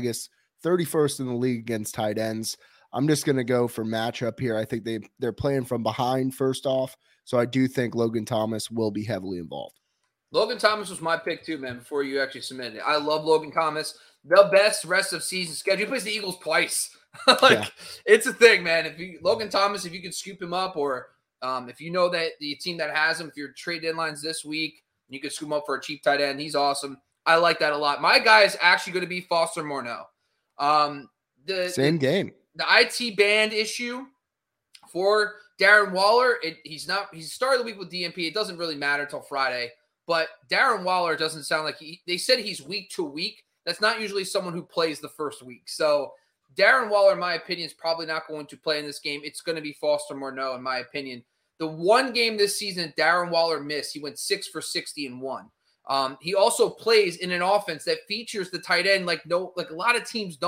31st in the league against tight ends. I'm just going to go for matchup here. I think they're playing from behind first off. So I do think Logan Thomas will be heavily involved. Logan Thomas was my pick too, man, before you actually submitted it. I love Logan Thomas. The best rest of season schedule. He plays the Eagles twice. It's a thing, man. Logan Thomas, if you can scoop him up, or if you know that the team that has him, if your trade deadline's this week, you can scoop him up for a cheap tight end. He's awesome. I like that a lot. My guy is actually going to be Foster Morneau. Same game. The IT band issue for Darren Waller, he's started the week with DNP. It doesn't really matter until Friday. But Darren Waller doesn't sound like they said he's week to week. That's not usually someone who plays the first week. So Darren Waller, in my opinion, is probably not going to play in this game. It's going to be Foster Morneau, in my opinion. The one game this season Darren Waller missed, he went 6 for 60 and 1. He also plays in an offense that features the tight end like a lot of teams don't.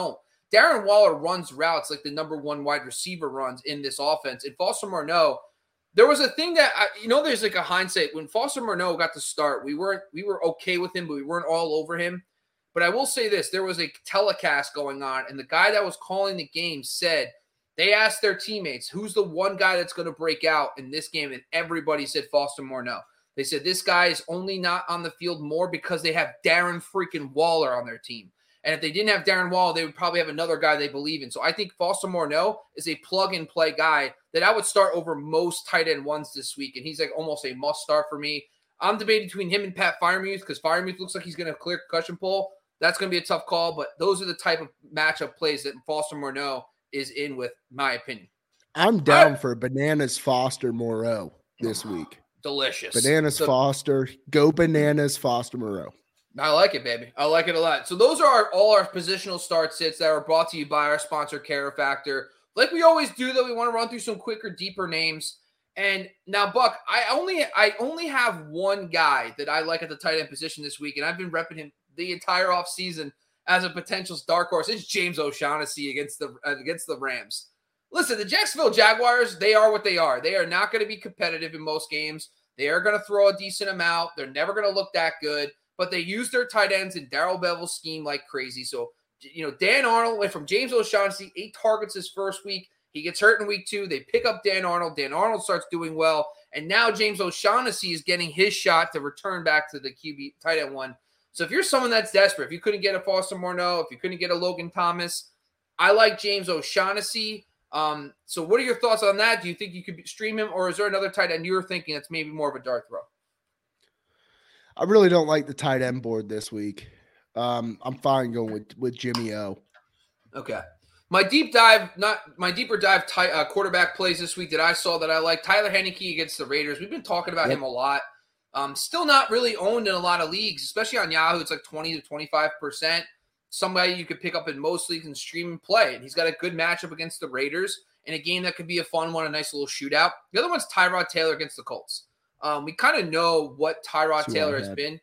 Darren Waller runs routes like the number one wide receiver runs in this offense. And Foster Moreau, there was a thing that, there's like a hindsight. When Foster Moreau got to start, we were okay with him, but we weren't all over him. But I will say this, there was a telecast going on, and the guy that was calling the game said, they asked their teammates, who's the one guy that's going to break out in this game? And everybody said Foster Moreau. They said this guy is only not on the field more because they have Darren freaking Waller on their team. And if they didn't have Darren Waller, they would probably have another guy they believe in. So I think Foster Moreau is a plug-and-play guy that I would start over most tight end ones this week. And he's like almost a must-start for me. I'm debating between him and Pat Freiermuth because Freiermuth looks like he's going to clear concussion pool. That's going to be a tough call. But those are the type of matchup plays that Foster Moreau is in with, my opinion. I'm down for Bananas Foster Moreau this week. Delicious. Bananas Foster. Go Bananas Foster Moreau. I like it, baby. I like it a lot. So those are all our positional start sits that are brought to you by our sponsor, Care Factor. Like we always do, though, we want to run through some quicker, deeper names. And now, Buck, I only have one guy that I like at the tight end position this week, and I've been repping him the entire offseason as a potential dark horse. It's James O'Shaughnessy against the Rams. Listen, the Jacksonville Jaguars, they are what they are. They are not going to be competitive in most games. They are going to throw a decent amount. They're never going to look that good. But they use their tight ends in Darrell Bevell's scheme like crazy. So, Dan Arnold went from James O'Shaughnessy, 8 targets his first week. He gets hurt in week 2. They pick up Dan Arnold. Dan Arnold starts doing well. And now James O'Shaughnessy is getting his shot to return back to the QB tight end one. So if you're someone that's desperate, if you couldn't get a Foster Moreau, if you couldn't get a Logan Thomas, I like James O'Shaughnessy. So what are your thoughts on that? Do you think you could stream him, or is there another tight end you're thinking that's maybe more of a dart throw? I really don't like the tight end board this week. I'm fine going with Jimmy O. Okay. My deeper dive quarterback plays this week that I saw that I like, Tyler Heinicke against the Raiders. We've been talking about him a lot. Still not really owned in a lot of leagues, especially on Yahoo. It's like 20 to 25%. Somebody you could pick up in most leagues and stream and play. And he's got a good matchup against the Raiders in a game that could be a fun one, a nice little shootout. The other one's Tyrod Taylor against the Colts. We kind of know what Tyrod Taylor has been.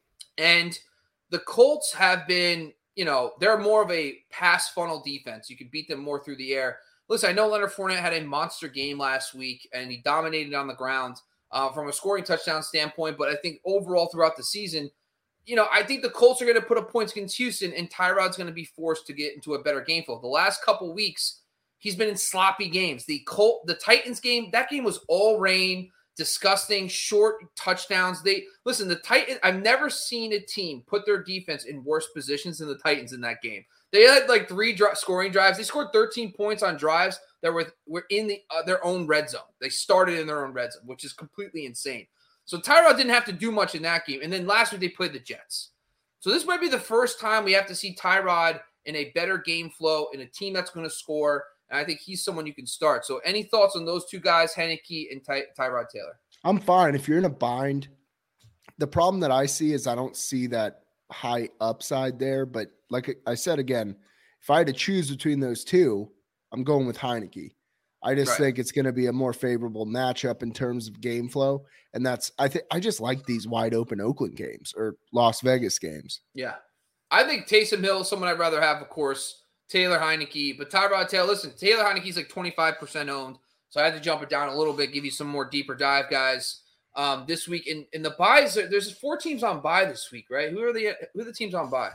And the Colts have been, they're more of a pass funnel defense. You can beat them more through the air. Listen, I know Leonard Fournette had a monster game last week, and he dominated on the ground from a scoring touchdown standpoint. But I think overall throughout the season, I think the Colts are going to put up points against Houston, and Tyrod's going to be forced to get into a better game flow. The last couple weeks, he's been in sloppy games. The Titans game, that game was all rain, disgusting, short touchdowns. The Titans, I've never seen a team put their defense in worse positions than the Titans in that game. They had like 3 scoring drives. They scored 13 points on drives that were in their own red zone. They started in their own red zone, which is completely insane. So Tyrod didn't have to do much in that game. And then last week they played the Jets. So this might be the first time we have to see Tyrod in a better game flow, in a team that's going to score. And I think he's someone you can start. So any thoughts on those two guys, Heinicke and Tyrod Taylor? I'm fine. If you're in a bind, the problem that I see is I don't see that high upside there. But like I said, again, if I had to choose between those two, I'm going with Heinicke. I just think it's going to be a more favorable matchup in terms of game flow. And I just like these wide open Oakland games or Las Vegas games. Yeah. I think Taysom Hill is someone I'd rather have, of course, Taylor Heinicke. But Tyrod Taylor, listen, Taylor Heinicke's like 25% owned. So I had to jump it down a little bit, give you some more deeper dive guys this week. In the buys, there's 4 teams on bye this week, right? Who are the teams on bye?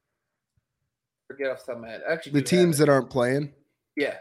Forget off the top of my head. Actually, the teams that aren't playing? Yeah.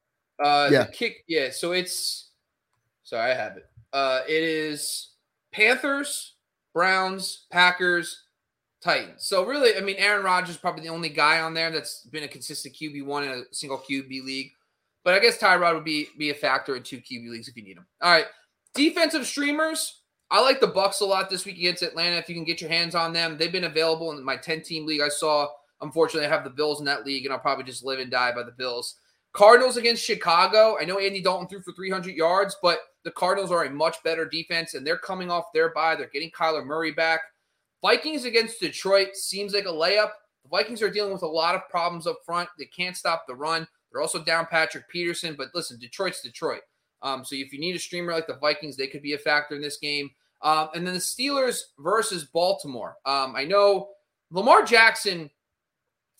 So it's – sorry, I have it. It is Panthers, Browns, Packers, Titans. So really, I mean, Aaron Rodgers is probably the only guy on there that's been a consistent QB1 in a single QB league. But I guess Tyrod would be a factor in 2 QB leagues if you need him. All right. Defensive streamers. I like the Bucs a lot this week against Atlanta. If you can get your hands on them, they've been available in my 10-team league. I saw, unfortunately, I have the Bills in that league, and I'll probably just live and die by the Bills. Cardinals against Chicago. I know Andy Dalton threw for 300 yards, but the Cardinals are a much better defense, and they're coming off their bye. They're getting Kyler Murray back. Vikings against Detroit seems like a layup. The Vikings are dealing with a lot of problems up front. They can't stop the run. They're also down Patrick Peterson, but listen, Detroit's Detroit. So if you need a streamer like the Vikings, they could be a factor in this game. And then the Steelers versus Baltimore. I know Lamar Jackson,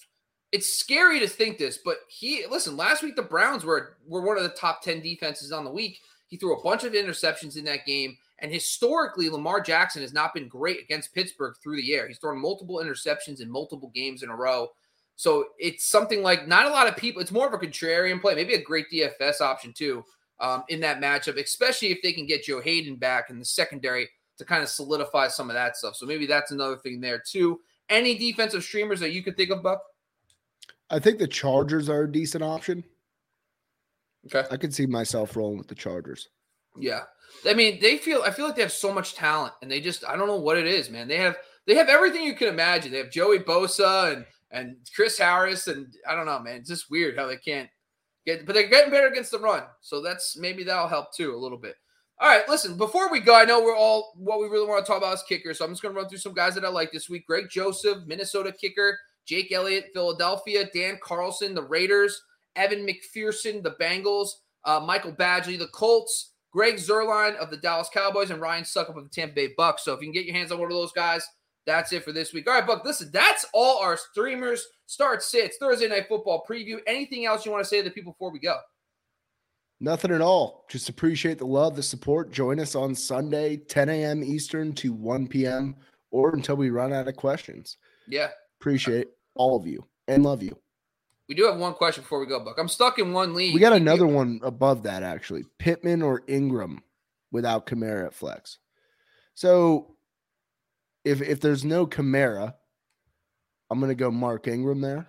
it's scary to think this, but last week the Browns were one of the top 10 defenses on the week. He threw a bunch of interceptions in that game. And historically, Lamar Jackson has not been great against Pittsburgh through the air. He's thrown multiple interceptions in multiple games in a row. So it's something like not a lot of people. It's more of a contrarian play, maybe a great DFS option too in that matchup, especially if they can get Joe Hayden back in the secondary to kind of solidify some of that stuff. So maybe that's another thing there too. Any defensive streamers that you could think of, Buck? I think the Chargers are a decent option. Okay. I could see myself rolling with the Chargers. Yeah. I mean, I feel like they have so much talent, and I don't know what it is, man. They have everything you can imagine. They have Joey Bosa and Chris Harris, and I don't know, man. It's just weird how they can't get, but they're getting better against the run. So maybe that'll help too a little bit. All right, listen, before we go, I know what we really want to talk about is kickers. So I'm just going to run through some guys that I like this week. Greg Joseph, Minnesota kicker. Jake Elliott, Philadelphia. Dan Carlson, the Raiders. Evan McPherson, the Bengals. Michael Badgley, the Colts. Greg Zuerlein of the Dallas Cowboys, and Ryan Suckup of the Tampa Bay Bucks. So if you can get your hands on one of those guys, that's it for this week. All right, Buck, listen, that's all our streamers, start sits, Thursday Night Football preview. Anything else you want to say to the people before we go? Nothing at all. Just appreciate the love, the support. Join us on Sunday, 10 a.m. Eastern to 1 p.m. or until we run out of questions. Yeah. Appreciate all of you and love you. We do have one question before we go, Buck. I'm stuck in one league. We got another one above that, actually. Pittman or Ingram without Kamara at flex. So if there's no Kamara, I'm going to go Mark Ingram there.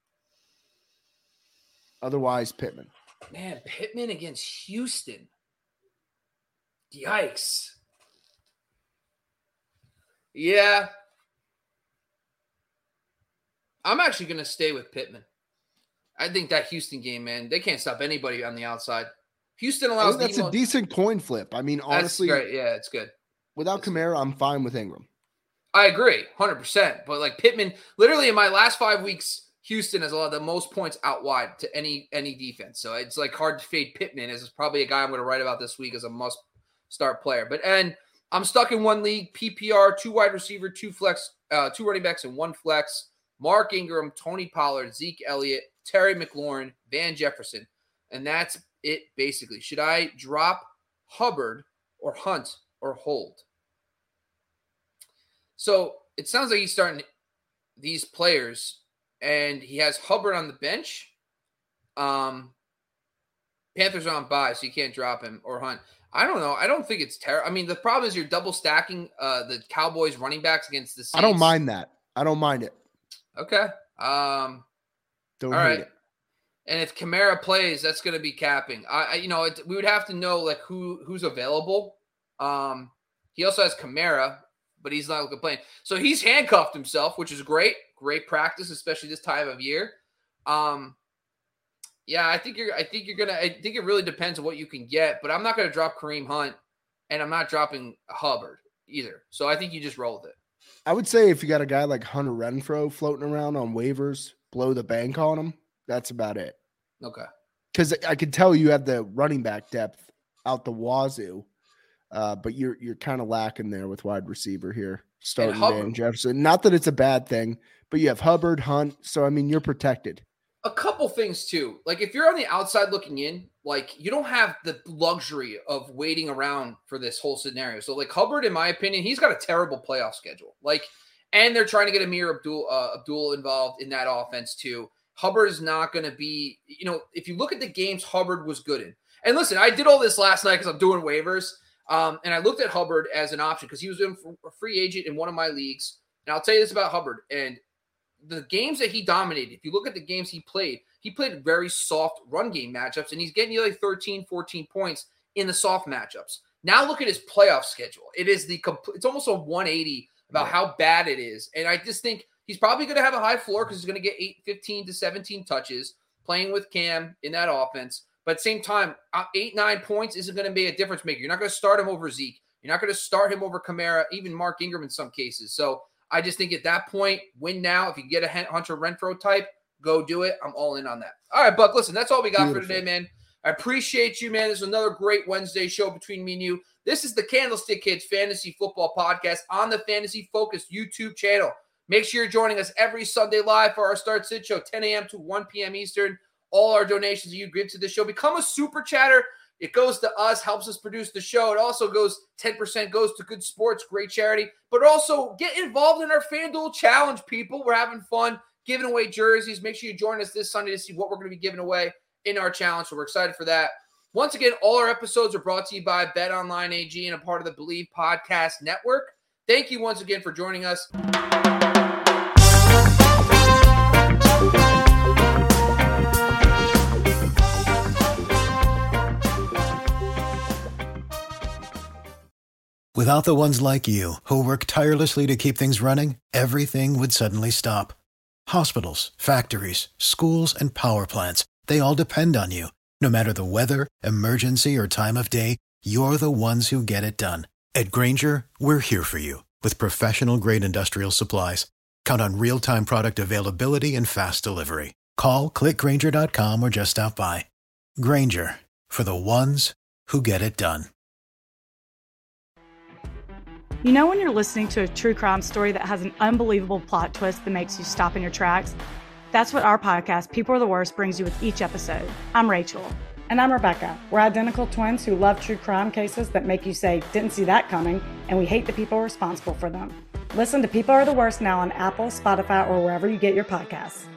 Otherwise, Pittman. Man, Pittman against Houston. Yikes. Yeah. I'm actually going to stay with Pittman. I think that Houston game, man, they can't stop anybody on the outside. Houston allows. That's a decent coin flip. I mean, honestly, that's great. Yeah, it's good. Without Kamara, I'm fine with Ingram. I agree, 100%. But like Pittman, literally in my last 5 weeks, Houston has allowed the most points out wide to any defense. So it's like hard to fade Pittman, as is probably a guy I'm going to write about this week as a must start player. And I'm stuck in one league, PPR, 2 wide receiver, 2 flex, 2 running backs, and 1 flex. Mark Ingram, Tony Pollard, Zeke Elliott, Terry McLaurin, Van Jefferson. And that's it, basically. Should I drop Hubbard or Hunt or hold? So it sounds like he's starting these players, and he has Hubbard on the bench. Panthers are on bye, so you can't drop him or Hunt. I don't know. I don't think it's terrible. I mean, the problem is you're double stacking the Cowboys running backs against the Saints. I don't mind that. I don't mind it. Okay. Don't all hate right. it. And if Kamara plays, that's going to be capping. We would have to know like who's available. He also has Kamara, but he's not playing. So he's handcuffed himself, which is great. Great practice, especially this time of year. Yeah, I think it really depends on what you can get, but I'm not going to drop Kareem Hunt, and I'm not dropping Hubbard either. So I think you just roll with it. I would say if you got a guy like Hunter Renfrow floating around on waivers, blow the bank on him. That's about it. Okay. Because I could tell you have the running back depth out the wazoo, but you're kind of lacking there with wide receiver here. Starting Van Jefferson. Not that it's a bad thing, but you have Hubbard, Hunt. So, I mean, you're protected. A couple things, too. Like, if you're on the outside looking in, like, you don't have the luxury of waiting around for this whole scenario. So, like, Hubbard, in my opinion, he's got a terrible playoff schedule. Like, and they're trying to get Amir Abdul involved in that offense, too. Hubbard is not going to be, if you look at the games Hubbard was good in. And listen, I did all this last night because I'm doing waivers. And I looked at Hubbard as an option because he was a free agent in one of my leagues. And I'll tell you this about Hubbard. And the games that he dominated, if you look at the games he played very soft run game matchups, and he's getting you like 13, 14 points in the soft matchups. Now look at his playoff schedule. It's almost a 180 about how bad it is. And I just think he's probably going to have a high floor because he's going to get 15 to 17 touches playing with Cam in that offense. But at the same time, 8-9 points isn't going to be a difference maker. You're not going to start him over Zeke. You're not going to start him over Kamara, even Mark Ingram in some cases. So I just think at that point, win now. If you get a Hunter Renfrow type, go do it. I'm all in on that. All right, Buck, listen, that's all we got for today, man. I appreciate you, man. This is another great Wednesday show between me and you. This is the Candlestick Kids Fantasy Football Podcast on the Fantasy Focus YouTube channel. Make sure you're joining us every Sunday live for our Start Sit Show, 10 a.m. to 1 p.m. Eastern. All our donations you give to the show. Become a super chatter. It goes to us, helps us produce the show. It also goes, 10% goes to Good Sports, great charity. But also get involved in our FanDuel Challenge, people. We're having fun giving away jerseys. Make sure you join us this Sunday to see what we're going to be giving away in our challenge. So we're excited for that. Once again, all our episodes are brought to you by BetOnline AG and a part of the Believe Podcast Network. Thank you once again for joining us. Without the ones like you, who work tirelessly to keep things running, everything would suddenly stop. Hospitals, factories, schools, and power plants, they all depend on you. No matter the weather, emergency, or time of day, you're the ones who get it done. At Grainger, we're here for you with professional-grade industrial supplies. Count on real-time product availability and fast delivery. Call, clickgrainger.com, or just stop by. Grainger, for the ones who get it done. You know when you're listening to a true crime story that has an unbelievable plot twist that makes you stop in your tracks? That's what our podcast, People Are the Worst, brings you with each episode. I'm Rachel. And I'm Rebecca. We're identical twins who love true crime cases that make you say, didn't see that coming, and we hate the people responsible for them. Listen to People Are the Worst now on Apple, Spotify, or wherever you get your podcasts.